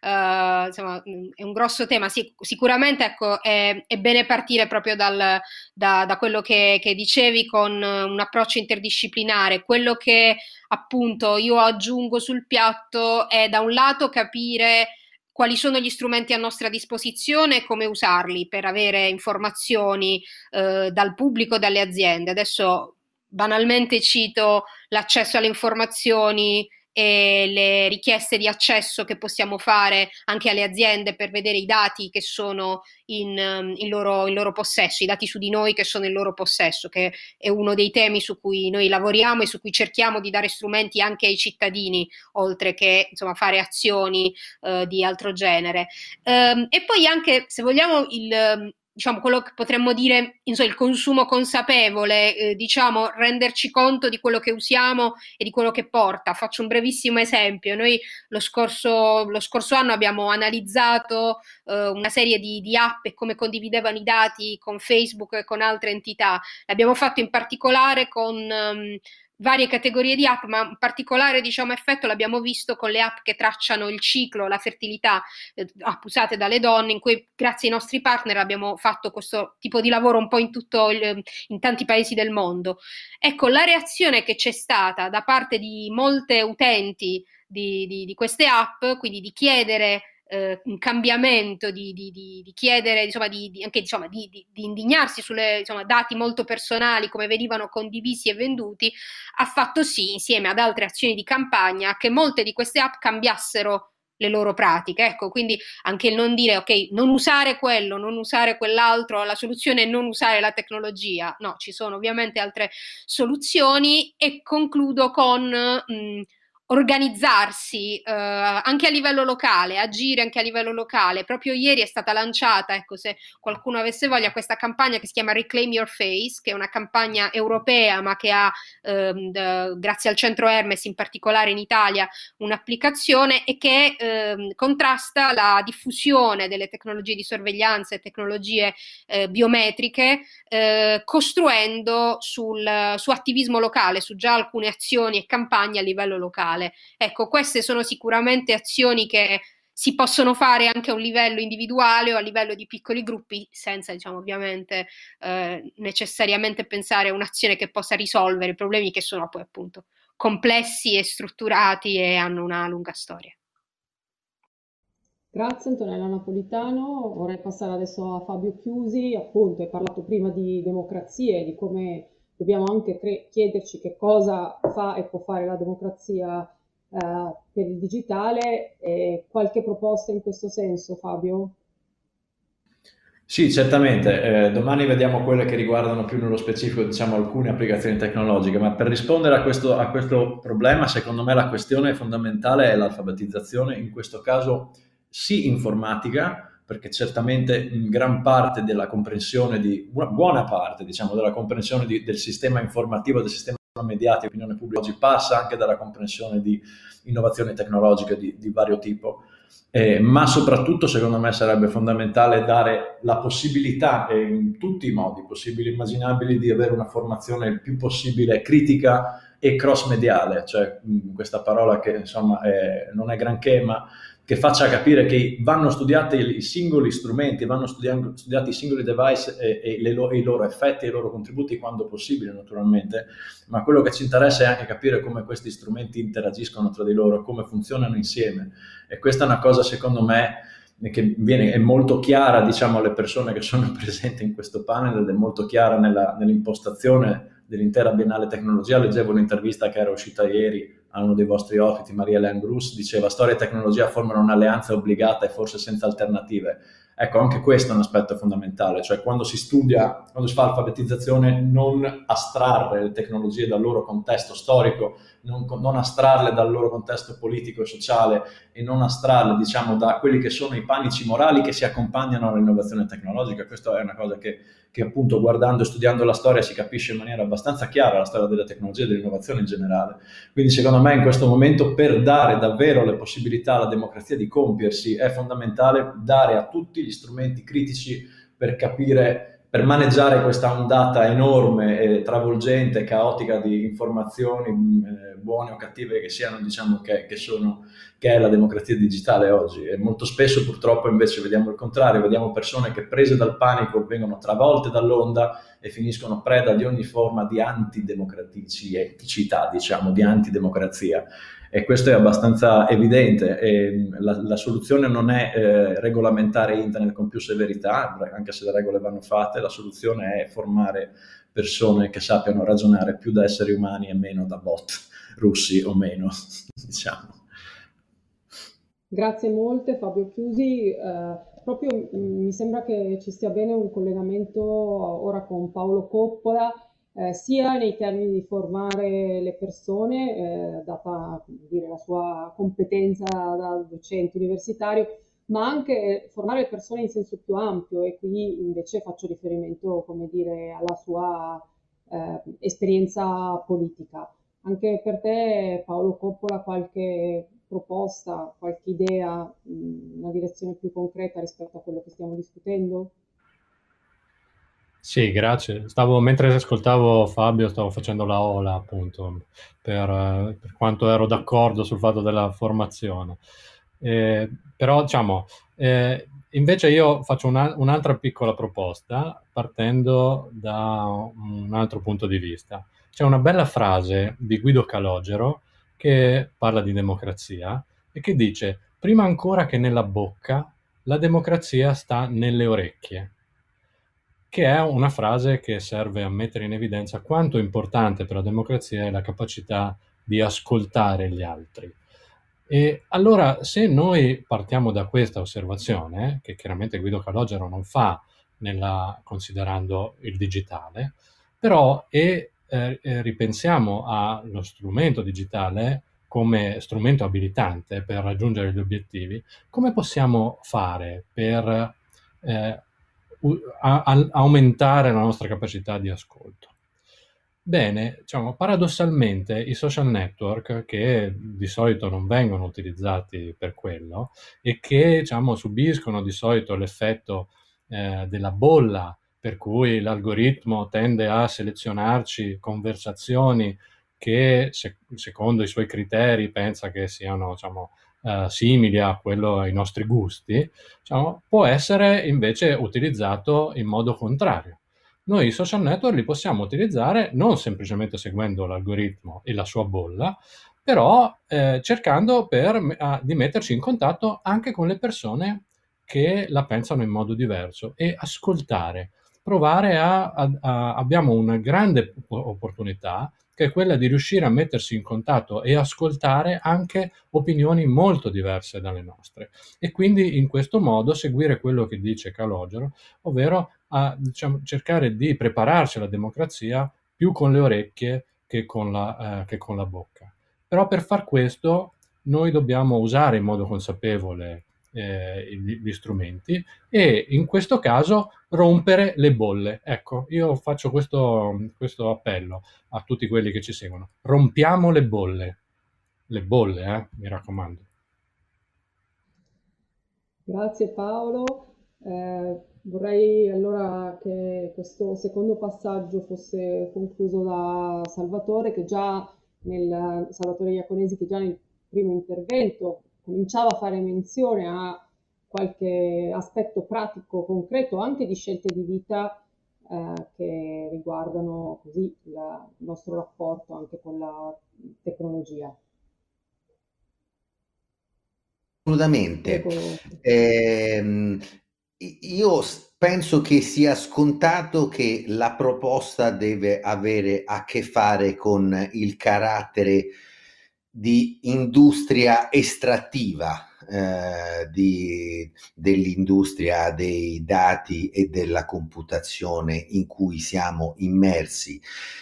uh, insomma, è un grosso tema. Sì, sicuramente, ecco, è, è bene partire proprio dal, da, da quello che, che dicevi con un approccio interdisciplinare. Quello che appunto io aggiungo sul piatto è da un lato capire quali sono gli strumenti a nostra disposizione e come usarli per avere informazioni uh, dal pubblico, dalle aziende. Adesso banalmente cito l'accesso alle informazioni e le richieste di accesso che possiamo fare anche alle aziende per vedere i dati che sono in, in, loro, in loro possesso, i dati su di noi che sono in loro possesso, che è uno dei temi su cui noi lavoriamo e su cui cerchiamo di dare strumenti anche ai cittadini, oltre che insomma fare azioni eh, di altro genere. Ehm, e poi anche, se vogliamo, il diciamo quello che potremmo dire, insomma, il consumo consapevole, eh, diciamo, renderci conto di quello che usiamo e di quello che porta. Faccio un brevissimo esempio. Noi lo scorso, lo scorso anno abbiamo analizzato eh, una serie di, di app e come condividevano i dati con Facebook e con altre entità. L'abbiamo fatto in particolare con um, varie categorie di app, ma un particolare diciamo, effetto l'abbiamo visto con le app che tracciano il ciclo, la fertilità, eh, app usate dalle donne, in cui grazie ai nostri partner abbiamo fatto questo tipo di lavoro un po' in, tutto il, in tanti paesi del mondo. Ecco, la reazione che c'è stata da parte di molte utenti di, di, di queste app, quindi di chiedere Uh, un cambiamento, di, di, di, di chiedere, insomma, di, di, anche insomma, di, di, di indignarsi sulle insomma, dati molto personali, come venivano condivisi e venduti, ha fatto sì, insieme ad altre azioni di campagna, che molte di queste app cambiassero le loro pratiche. Ecco, quindi anche il non dire ok, non usare quello, non usare quell'altro, la soluzione è non usare la tecnologia. No, ci sono ovviamente altre soluzioni. E concludo con mh, organizzarsi eh, anche a livello locale, agire anche a livello locale. Proprio ieri è stata lanciata, ecco, se qualcuno avesse voglia, questa campagna che si chiama Reclaim Your Face, che è una campagna europea, ma che ha, ehm, d- grazie al centro Hermes, in particolare in Italia, un'applicazione e che ehm, contrasta la diffusione delle tecnologie di sorveglianza e tecnologie eh, biometriche, eh, costruendo sul, su attivismo locale, su già alcune azioni e campagne a livello locale. Ecco, queste sono sicuramente azioni che si possono fare anche a un livello individuale o a livello di piccoli gruppi, senza, diciamo, ovviamente eh, necessariamente pensare a un'azione che possa risolvere i problemi che sono poi appunto complessi e strutturati e hanno una lunga storia. Grazie Antonella Napolitano, vorrei passare adesso a Fabio Chiusi, appunto hai parlato prima di democrazia e di come dobbiamo anche cre- chiederci che cosa fa e può fare la democrazia eh, per il digitale. E qualche proposta in questo senso, Fabio? Sì, certamente. Eh, domani vediamo quelle che riguardano più nello specifico, diciamo, alcune applicazioni tecnologiche, ma per rispondere a questo, a questo problema, secondo me la questione fondamentale è l'alfabetizzazione, in questo caso sì informatica, perché certamente in gran parte della comprensione di, una buona parte, diciamo, della comprensione di- del sistema informativo, del sistema mediatico, opinione pubblica oggi passa anche dalla comprensione di innovazioni tecnologiche di, di vario tipo. Eh, ma soprattutto secondo me sarebbe fondamentale dare la possibilità, eh, in tutti i modi possibili e immaginabili, di avere una formazione il più possibile critica e cross-mediale, cioè mh, questa parola che insomma è- non è granché, ma che faccia capire che vanno studiati i singoli strumenti, vanno studiando- studiati i singoli device e, e le lo- e i loro effetti e i loro contributi quando possibile, naturalmente, ma quello che ci interessa è anche capire come questi strumenti interagiscono tra di loro, come funzionano insieme. E questa è una cosa, secondo me, che viene, è molto chiara, diciamo, alle persone che sono presenti in questo panel ed è molto chiara nella, nell'impostazione dell'intera Biennale Tecnologia. Leggevo un'intervista che era uscita ieri a uno dei vostri ospiti, Maria-Hélène Bruce, diceva: storia e tecnologia formano un'alleanza obbligata e forse senza alternative. Ecco, anche questo è un aspetto fondamentale, cioè quando si studia, quando si fa alfabetizzazione, non astrarre le tecnologie dal loro contesto storico, non, non astrarle dal loro contesto politico e sociale e non astrarle, diciamo, da quelli che sono i panici morali che si accompagnano all'innovazione tecnologica. Questa è una cosa che, che appunto guardando e studiando la storia si capisce in maniera abbastanza chiara, la storia delle tecnologie e dell'innovazione in generale. Quindi secondo me in questo momento, per dare davvero le possibilità alla democrazia di compiersi, è fondamentale dare a tutti gli strumenti critici per capire, per maneggiare questa ondata enorme e travolgente, caotica di informazioni, eh, buone o cattive che siano, diciamo, che, che sono, che è la democrazia digitale oggi. E molto spesso purtroppo invece vediamo il contrario, vediamo persone che, prese dal panico, vengono travolte dall'onda e finiscono preda di ogni forma di antidemocraticità, diciamo, di antidemocrazia. E questo è abbastanza evidente. E la, la soluzione non è eh, regolamentare internet con più severità, anche se le regole vanno fatte. La soluzione è formare persone che sappiano ragionare più da esseri umani e meno da bot russi o meno, diciamo. Grazie molte Fabio Chiusi. Eh, proprio mm, mi sembra che ci stia bene un collegamento ora con Paolo Coppola, eh, sia nei termini di formare le persone, eh, data, come dire, la sua competenza da docente universitario, ma anche formare le persone in senso più ampio, e qui invece faccio riferimento, come dire, alla sua eh, esperienza politica. Anche per te, Paolo Coppola, qualche proposta, qualche idea, mh, una direzione più concreta rispetto a quello che stiamo discutendo? Sì, grazie. Stavo, mentre ascoltavo Fabio, stavo facendo la ola, appunto, per, eh, per quanto ero d'accordo sul fatto della formazione. Eh, però, diciamo, eh, invece io faccio una- un'altra piccola proposta partendo da un altro punto di vista. C'è una bella frase di Guido Calogero che parla di democrazia e che dice: prima ancora che nella bocca, la democrazia sta nelle orecchie, che è una frase che serve a mettere in evidenza quanto importante per la democrazia è la capacità di ascoltare gli altri. E allora, se noi partiamo da questa osservazione, che chiaramente Guido Calogero non fa nella, considerando il digitale, però e eh, eh, ripensiamo allo strumento digitale come strumento abilitante per raggiungere gli obiettivi, come possiamo fare per eh, u- a- a- aumentare la nostra capacità di ascolto? Bene, diciamo, paradossalmente i social network, che di solito non vengono utilizzati per quello e che, diciamo, subiscono di solito l'effetto eh, della bolla, per cui l'algoritmo tende a selezionarci conversazioni che se- secondo i suoi criteri pensa che siano, diciamo, eh, simili a quello ai nostri gusti, diciamo, può essere invece utilizzato in modo contrario. Noi i social network li possiamo utilizzare non semplicemente seguendo l'algoritmo e la sua bolla, però eh, cercando per, a, di metterci in contatto anche con le persone che la pensano in modo diverso e ascoltare. provare a, a, a abbiamo una grande opportunità, che è quella di riuscire a mettersi in contatto e ascoltare anche opinioni molto diverse dalle nostre, e quindi in questo modo seguire quello che dice Calogero, ovvero a, diciamo, cercare di prepararci alla democrazia più con le orecchie che con la, eh, che con la bocca. Però per far questo noi dobbiamo usare in modo consapevole eh, gli, gli strumenti, e in questo caso rompere le bolle. Ecco, io faccio questo, questo appello a tutti quelli che ci seguono: rompiamo le bolle, le bolle, eh, mi raccomando. Grazie Paolo. Eh, vorrei allora che questo secondo passaggio fosse concluso da Salvatore, che già nel Salvatore Iaconesi, che già nel primo intervento cominciava a fare menzione a qualche aspetto pratico, concreto, anche di scelte di vita eh, che riguardano così la, il nostro rapporto anche con la tecnologia. Assolutamente. Prego. Ehm, io s- penso che sia scontato che la proposta deve avere a che fare con il carattere di industria estrattiva, eh, di- dell'industria dei dati e della computazione in cui siamo immersi.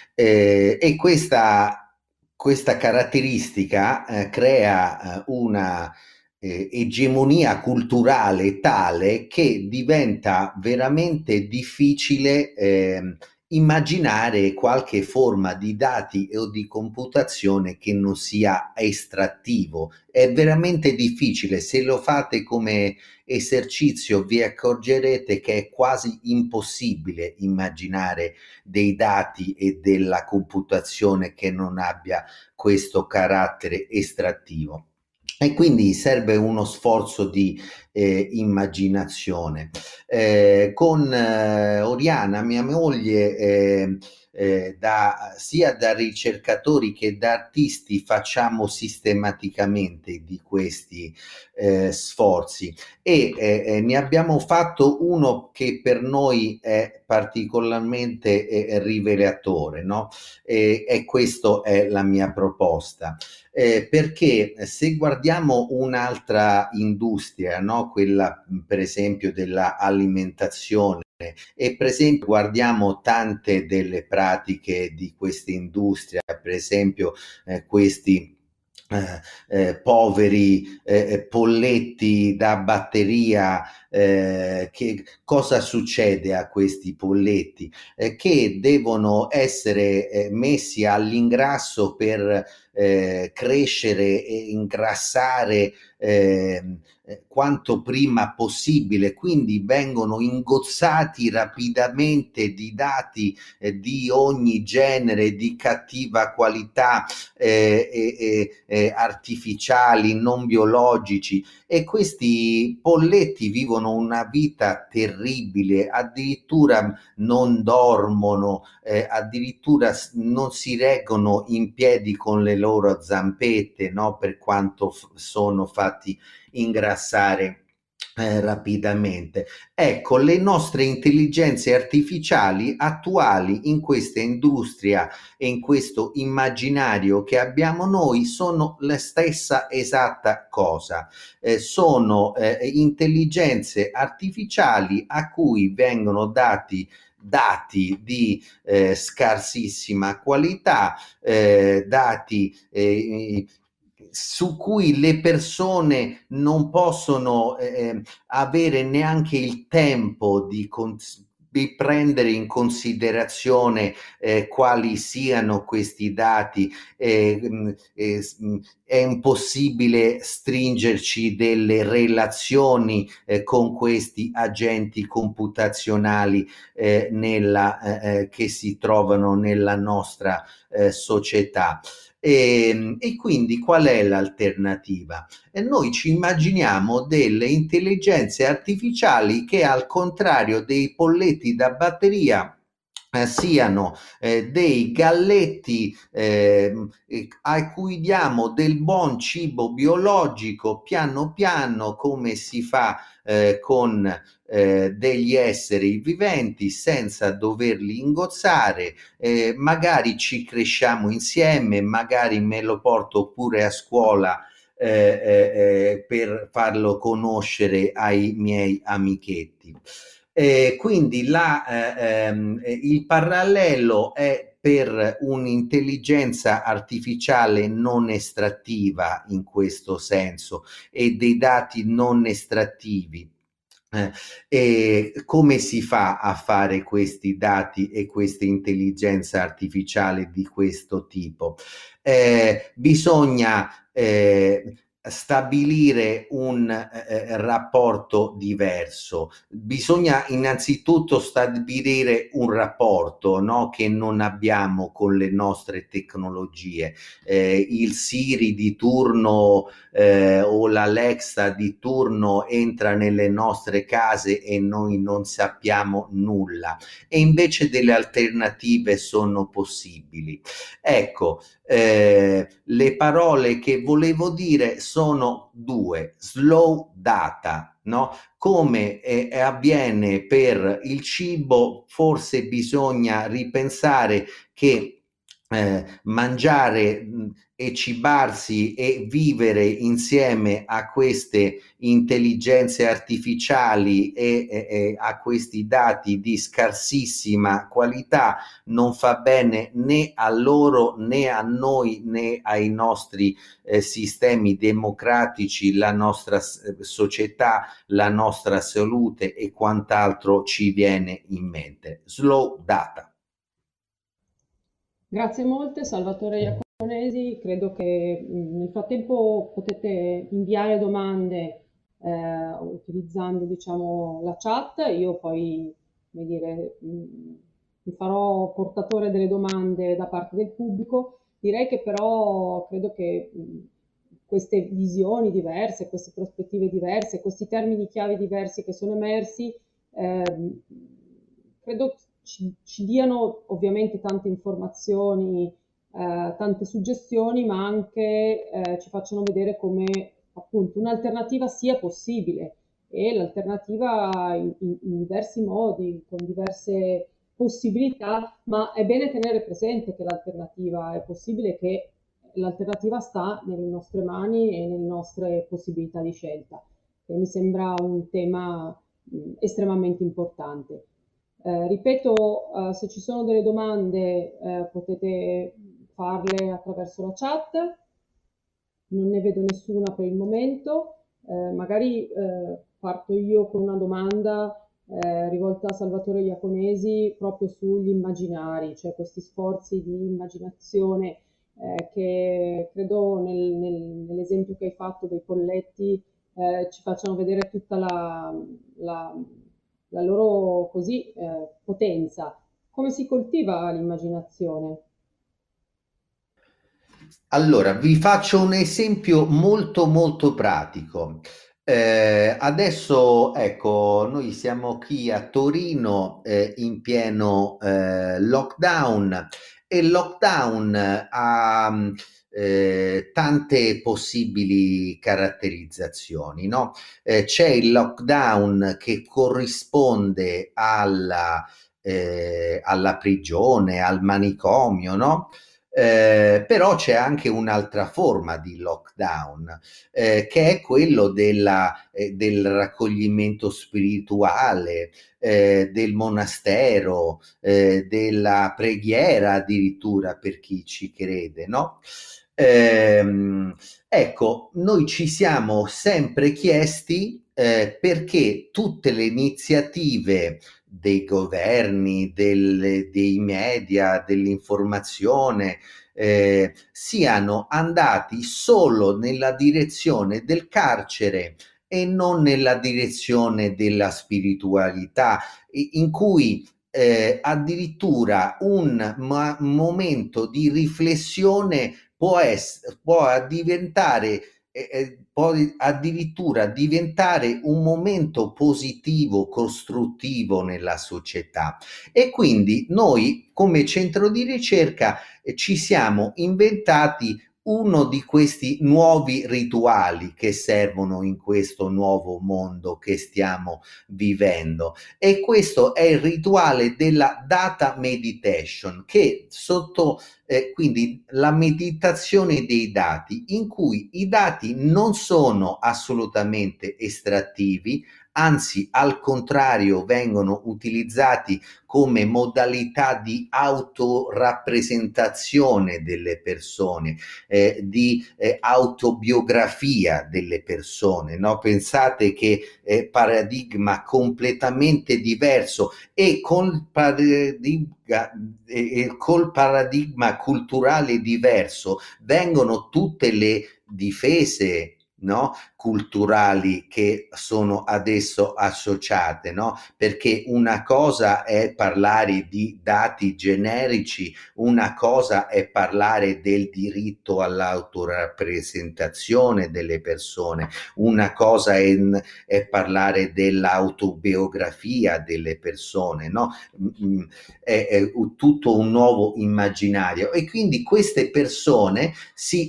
Eh, e questa, questa caratteristica eh, crea eh, una eh, egemonia culturale tale che diventa veramente difficile eh, immaginare qualche forma di dati o di computazione che non sia estrattivo. È veramente difficile. Se lo fate come esercizio vi accorgerete che è quasi impossibile immaginare dei dati e della computazione che non abbia questo carattere estrattivo. E quindi serve uno sforzo di eh, immaginazione. Eh, con eh, Oriana, mia moglie, eh, eh, da, sia da ricercatori che da artisti facciamo sistematicamente di questi eh, sforzi, e eh, ne abbiamo fatto uno che per noi è particolarmente eh, rivelatore, no? E, e questa è la mia proposta. Eh, perché se guardiamo un'altra industria, no? Quella per esempio dell'alimentazione, e per esempio guardiamo tante delle pratiche di questa industria, per esempio eh, questi Eh, eh, poveri eh, polletti da batteria, eh, che cosa succede a questi polletti? Eh, che devono essere eh, messi all'ingrasso per eh, crescere e ingrassare eh, quanto prima possibile, quindi vengono ingozzati rapidamente di dati eh, di ogni genere, di cattiva qualità, eh, eh, eh, artificiali, non biologici, e questi polletti vivono una vita terribile, addirittura non dormono, eh, addirittura non si reggono in piedi con le loro zampette, no? Per quanto f- sono fatti ingrassare eh, rapidamente. Ecco, le nostre intelligenze artificiali attuali in questa industria e in questo immaginario che abbiamo noi sono la stessa esatta cosa. Eh, sono eh, intelligenze artificiali a cui vengono dati dati di eh, scarsissima qualità, eh, dati eh, su cui le persone non possono eh, avere neanche il tempo di, cons- di prendere in considerazione eh, quali siano questi dati. Eh, mh, eh, mh, è impossibile stringerci delle relazioni eh, con questi agenti computazionali eh, nella, eh, che si trovano nella nostra eh, società. E, e quindi qual è l'alternativa? E noi ci immaginiamo delle intelligenze artificiali che, al contrario dei polletti da batteria, eh, siano eh, dei galletti eh, a cui diamo del buon cibo biologico piano piano, come si fa eh, con eh, degli esseri viventi, senza doverli ingozzare. Eh, magari ci cresciamo insieme, magari me lo porto pure a scuola eh, eh, per farlo conoscere ai miei amichetti. Eh, quindi la, eh, ehm, il parallelo è per un'intelligenza artificiale non estrattiva in questo senso, e dei dati non estrattivi. Eh, e come si fa a fare questi dati e questa intelligenza artificiale di questo tipo? Eh, bisogna eh, stabilire un eh, rapporto diverso. Bisogna innanzitutto stabilire un rapporto, no, che non abbiamo con le nostre tecnologie. Eh, il Siri di turno eh, o l'Alexa di turno entra nelle nostre case e noi non sappiamo nulla, e invece delle alternative sono possibili. Ecco, eh, le parole che volevo dire sono due: slow data, no? Come eh, avviene per il cibo, forse bisogna ripensare che eh, mangiare mh, e cibarsi e vivere insieme a queste intelligenze artificiali e, e, e a questi dati di scarsissima qualità non fa bene né a loro né a noi né ai nostri eh, sistemi democratici, la nostra eh, società, la nostra salute e quant'altro ci viene in mente. Slow data. Grazie molte, Salvatore Iaconesi. Credo che mh, nel frattempo potete inviare domande eh, utilizzando, diciamo, la chat. Io poi, come dire, mh, mi farò portatore delle domande da parte del pubblico. Direi che però credo che mh, queste visioni diverse, queste prospettive diverse, questi termini chiave diversi che sono emersi, eh, credo ci, ci diano ovviamente tante informazioni, eh, tante suggestioni, ma anche eh, ci facciano vedere come appunto un'alternativa sia possibile, e l'alternativa in, in, in diversi modi, con diverse possibilità, ma è bene tenere presente che l'alternativa è possibile, che l'alternativa sta nelle nostre mani e nelle nostre possibilità di scelta. E mi sembra un tema mh, estremamente importante. Eh, ripeto, eh, se ci sono delle domande eh, potete farle attraverso la chat, non ne vedo nessuna per il momento. Eh, magari eh, parto io con una domanda eh, rivolta a Salvatore Iaconesi proprio sugli immaginari, cioè questi sforzi di immaginazione eh, che credo nel, nel, nell'esempio che hai fatto dei polletti eh, ci facciano vedere tutta la, la, la loro così, eh, potenza. Come si coltiva l'immaginazione? Allora, vi faccio un esempio molto molto pratico. Eh, adesso, ecco, noi siamo qui a Torino eh, in pieno eh, lockdown, e il lockdown ha eh, tante possibili caratterizzazioni, no? Eh, c'è il lockdown che corrisponde alla, eh, alla prigione, al manicomio, no? Eh, però c'è anche un'altra forma di lockdown, eh, che è quello della, eh, del raccoglimento spirituale, eh, del monastero, eh, della preghiera addirittura per chi ci crede, no? Ehm, ecco, noi ci siamo sempre chiesti eh, perché tutte le iniziative dei governi, del, dei media, dell'informazione, eh, siano andati solo nella direzione del carcere e non nella direzione della spiritualità, in cui eh, addirittura un ma- momento di riflessione può, essere, può diventare eh, può addirittura diventare un momento positivo, costruttivo nella società. E quindi noi come centro di ricerca eh, ci siamo inventati uno di questi nuovi rituali che servono in questo nuovo mondo che stiamo vivendo, e questo è il rituale della data meditation, che sotto eh, quindi la meditazione dei dati, in cui i dati non sono assolutamente estrattivi, anzi al contrario vengono utilizzati come modalità di autorappresentazione delle persone, eh, di eh, autobiografia delle persone, no? Pensate che eh, paradigma completamente diverso, e col paradigma, eh, col paradigma culturale diverso vengono tutte le difese, no? culturali che sono adesso associate, no? Perché una cosa è parlare di dati generici, una cosa è parlare del diritto all'autorappresentazione delle persone, una cosa è, è parlare dell'autobiografia delle persone, no? È, è tutto un nuovo immaginario, e quindi queste persone si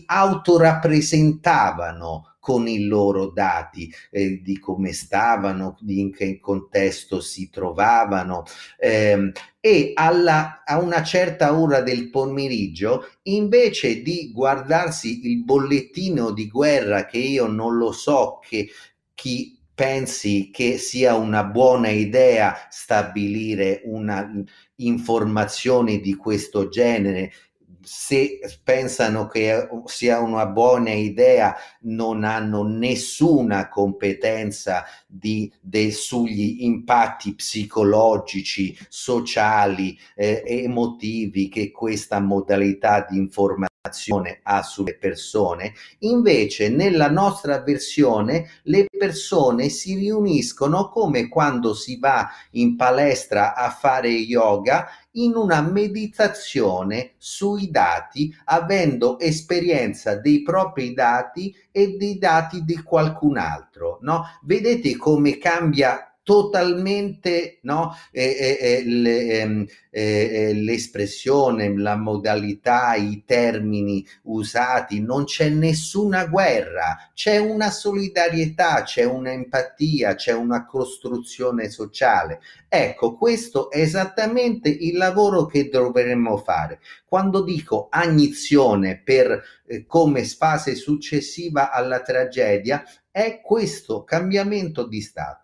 autorappresentavano con i loro dati, eh, di come stavano, di in che contesto si trovavano, ehm, e alla, a una certa ora del pomeriggio, invece di guardarsi il bollettino di guerra, che io non lo so che chi pensi che sia una buona idea stabilire una informazione di questo genere, se pensano che sia una buona idea non hanno nessuna competenza di, de, sugli impatti psicologici, sociali, eh, emotivi che questa modalità di informazione ha sulle persone. Invece nella nostra versione le persone si riuniscono come quando si va in palestra a fare yoga, in una meditazione sui dati, avendo esperienza dei propri dati e dei dati di qualcun altro, no? Vedete come cambia totalmente, no? eh, eh, le, ehm, eh, l'espressione, la modalità, i termini usati. Non c'è nessuna guerra, c'è una solidarietà, c'è una empatia, c'è una costruzione sociale. Ecco, questo è esattamente il lavoro che dovremmo fare. Quando dico agnizione per eh, come fase successiva alla tragedia, è questo cambiamento di stato.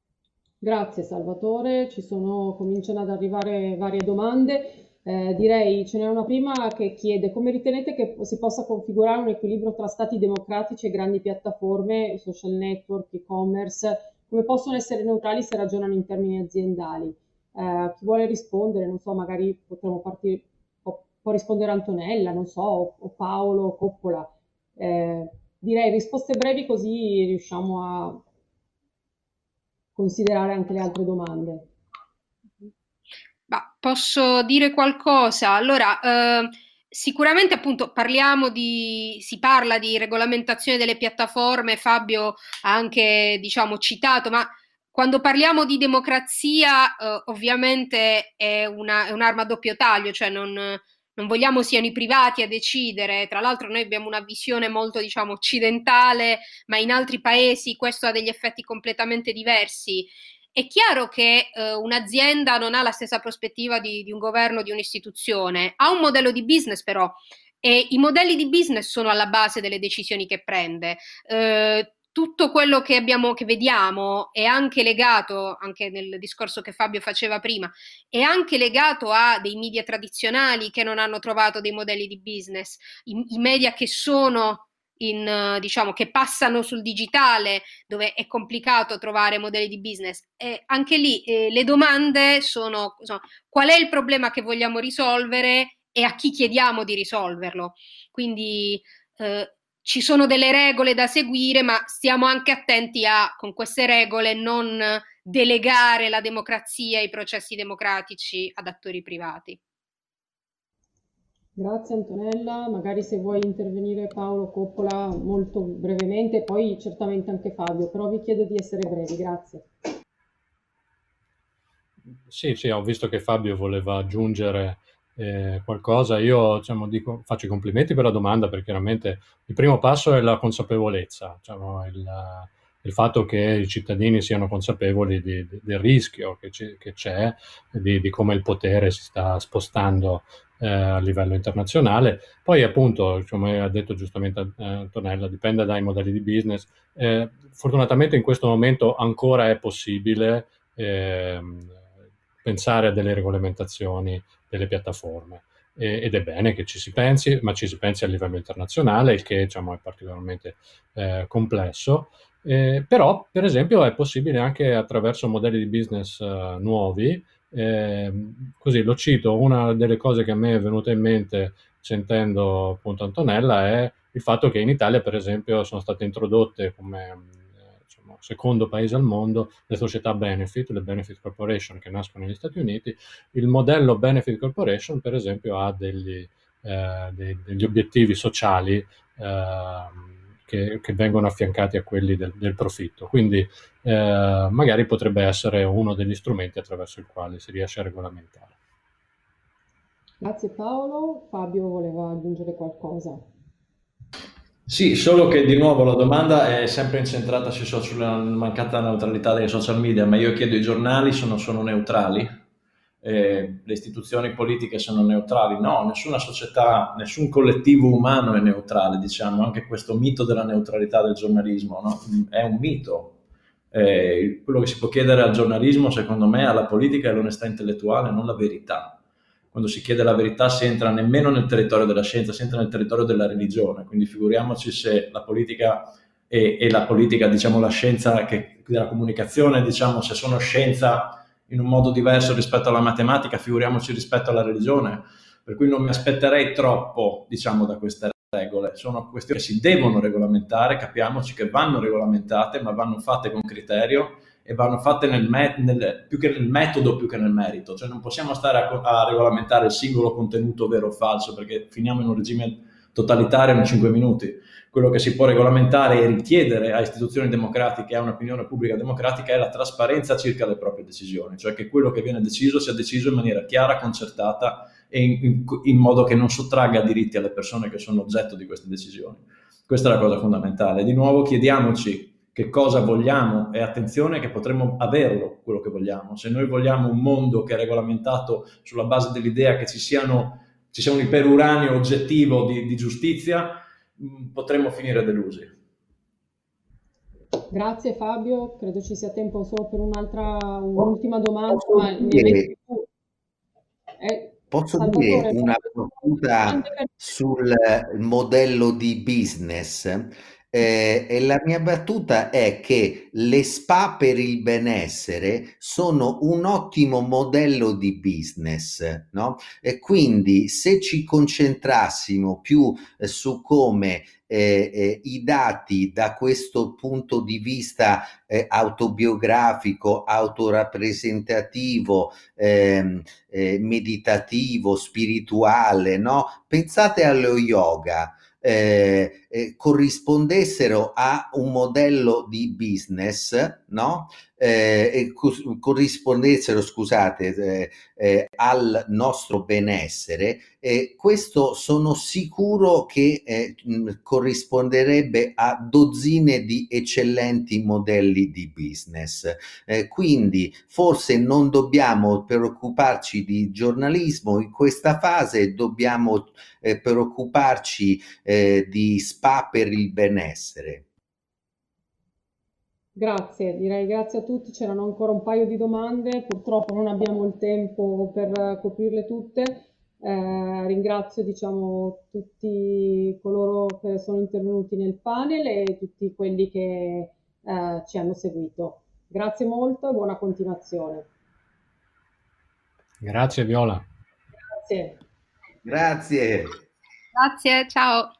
Grazie Salvatore, ci sono, cominciano ad arrivare varie domande. Eh, direi ce n'è una prima che chiede: come ritenete che si possa configurare un equilibrio tra stati democratici e grandi piattaforme, social network, e-commerce? Come possono essere neutrali se ragionano in termini aziendali? Eh, chi vuole rispondere? Non so, magari potremmo partire, può, può rispondere Antonella, non so, o, o Paolo, o Coppola. Eh, direi risposte brevi, così riusciamo a considerare anche le altre domande. Ma posso dire qualcosa? Allora, eh, sicuramente appunto parliamo di, si parla di regolamentazione delle piattaforme, Fabio ha anche, diciamo, citato, ma quando parliamo di democrazia, eh, ovviamente è una, è un'arma a doppio taglio, cioè non, non vogliamo siano i privati a decidere. Tra l'altro noi abbiamo una visione molto, diciamo, occidentale, ma in altri paesi questo ha degli effetti completamente diversi. È chiaro che eh, un'azienda non ha la stessa prospettiva di, di un governo, di un'istituzione, ha un modello di business però, e i modelli di business sono alla base delle decisioni che prende. Eh, tutto quello che abbiamo, che vediamo è anche legato, anche nel discorso che Fabio faceva prima, è anche legato a dei media tradizionali che non hanno trovato dei modelli di business, i, i media che sono in, diciamo, che passano sul digitale, dove è complicato trovare modelli di business. E anche lì eh, le domande sono, insomma, qual è il problema che vogliamo risolvere e a chi chiediamo di risolverlo. Quindi eh, ci sono delle regole da seguire, ma stiamo anche attenti a, con queste regole, non delegare la democrazia e i processi democratici ad attori privati. Grazie Antonella, magari se vuoi intervenire Paolo Coppola molto brevemente, poi certamente anche Fabio, però vi chiedo di essere brevi, grazie. Sì, sì, ho visto che Fabio voleva aggiungere eh, qualcosa. Io diciamo, dico, faccio i complimenti per la domanda perché chiaramente il primo passo è la consapevolezza, diciamo, il, il fatto che i cittadini siano consapevoli di- di- del rischio che, ci- che c'è, di, di come il potere si sta spostando eh, a livello internazionale. Poi appunto, come ha detto giustamente eh, Antonella, dipende dai modelli di business. Eh, fortunatamente in questo momento ancora è possibile ehm, pensare a delle regolamentazioni delle piattaforme. E- ed è bene che ci si pensi, ma ci si pensi a livello internazionale, il che diciamo, è particolarmente eh, complesso. Eh, però, per esempio, è possibile anche attraverso modelli di business eh, nuovi. Eh, così lo cito, una delle cose che a me è venuta in mente sentendo appunto Antonella è il fatto che in Italia, per esempio, sono state introdotte come eh, diciamo, secondo paese al mondo le società benefit, le benefit corporation che nascono negli Stati Uniti. Il modello benefit corporation, per esempio, ha degli, eh, dei- degli obiettivi sociali ehm, che, che vengono affiancati a quelli del, del profitto. Quindi eh, magari potrebbe essere uno degli strumenti attraverso il quale si riesce a regolamentare. Grazie Paolo, Fabio voleva aggiungere qualcosa. Sì, solo che di nuovo la domanda è sempre incentrata sui social- sulla mancata neutralità dei social media, ma io chiedo i giornali sono, sono neutrali? Eh, le istituzioni politiche sono neutrali? No, nessuna società, nessun collettivo umano è neutrale, diciamo, anche questo mito della neutralità del giornalismo, no? È un mito. Eh, quello che si può chiedere al giornalismo, secondo me, alla politica è l'onestà intellettuale, non la verità. Quando si chiede la verità si entra nemmeno nel territorio della scienza, si entra nel territorio della religione, quindi figuriamoci se la politica e, e la politica, diciamo la scienza che, della comunicazione, diciamo se sono scienza in un modo diverso rispetto alla matematica, figuriamoci rispetto alla religione, per cui non mi aspetterei troppo, diciamo, da queste regole. Sono questioni che si devono regolamentare, capiamoci che vanno regolamentate, ma vanno fatte con criterio e vanno fatte nel, me- nel, più che nel metodo più che nel merito, cioè non possiamo stare a, a regolamentare il singolo contenuto vero o falso perché finiamo in un regime totalitario in cinque minuti. Quello che si può regolamentare e richiedere a istituzioni democratiche e a un'opinione pubblica democratica è la trasparenza circa le proprie decisioni, cioè che quello che viene deciso sia deciso in maniera chiara, concertata e in, in, in modo che non sottragga diritti alle persone che sono oggetto di queste decisioni. Questa è la cosa fondamentale. Di nuovo chiediamoci che cosa vogliamo e attenzione che potremmo averlo quello che vogliamo. Se noi vogliamo un mondo che è regolamentato sulla base dell'idea che ci, siano, ci sia un iperuranio oggettivo di, di giustizia, mh, potremmo finire delusi. Grazie Fabio, credo ci sia tempo solo per un'altra, un'ultima domanda, Posso ma ne dire, metti tu. Eh, posso dire Salvatore, una domande battuta per... sul modello di business? Eh, e la mia battuta è che le spa per il benessere sono un ottimo modello di business, no? E quindi se ci concentrassimo più eh, su come eh, eh, i dati da questo punto di vista eh, autobiografico, autorappresentativo, ehm, eh, meditativo, spirituale, no? Pensate allo yoga. Eh, eh, corrispondessero a un modello di business, no? Eh, e co- corrispondessero, scusate, eh, eh, al nostro benessere, eh, questo sono sicuro che eh, mh, corrisponderebbe a dozzine di eccellenti modelli di business. Eh, quindi forse non dobbiamo preoccuparci di giornalismo in questa fase, dobbiamo eh, preoccuparci eh, di spa per il benessere. Grazie, direi grazie a tutti, c'erano ancora un paio di domande, purtroppo non abbiamo il tempo per coprirle tutte. Eh, ringrazio diciamo, tutti coloro che sono intervenuti nel panel e tutti quelli che eh, ci hanno seguito. Grazie molto e buona continuazione. Grazie Viola. Grazie. Grazie. Grazie, ciao.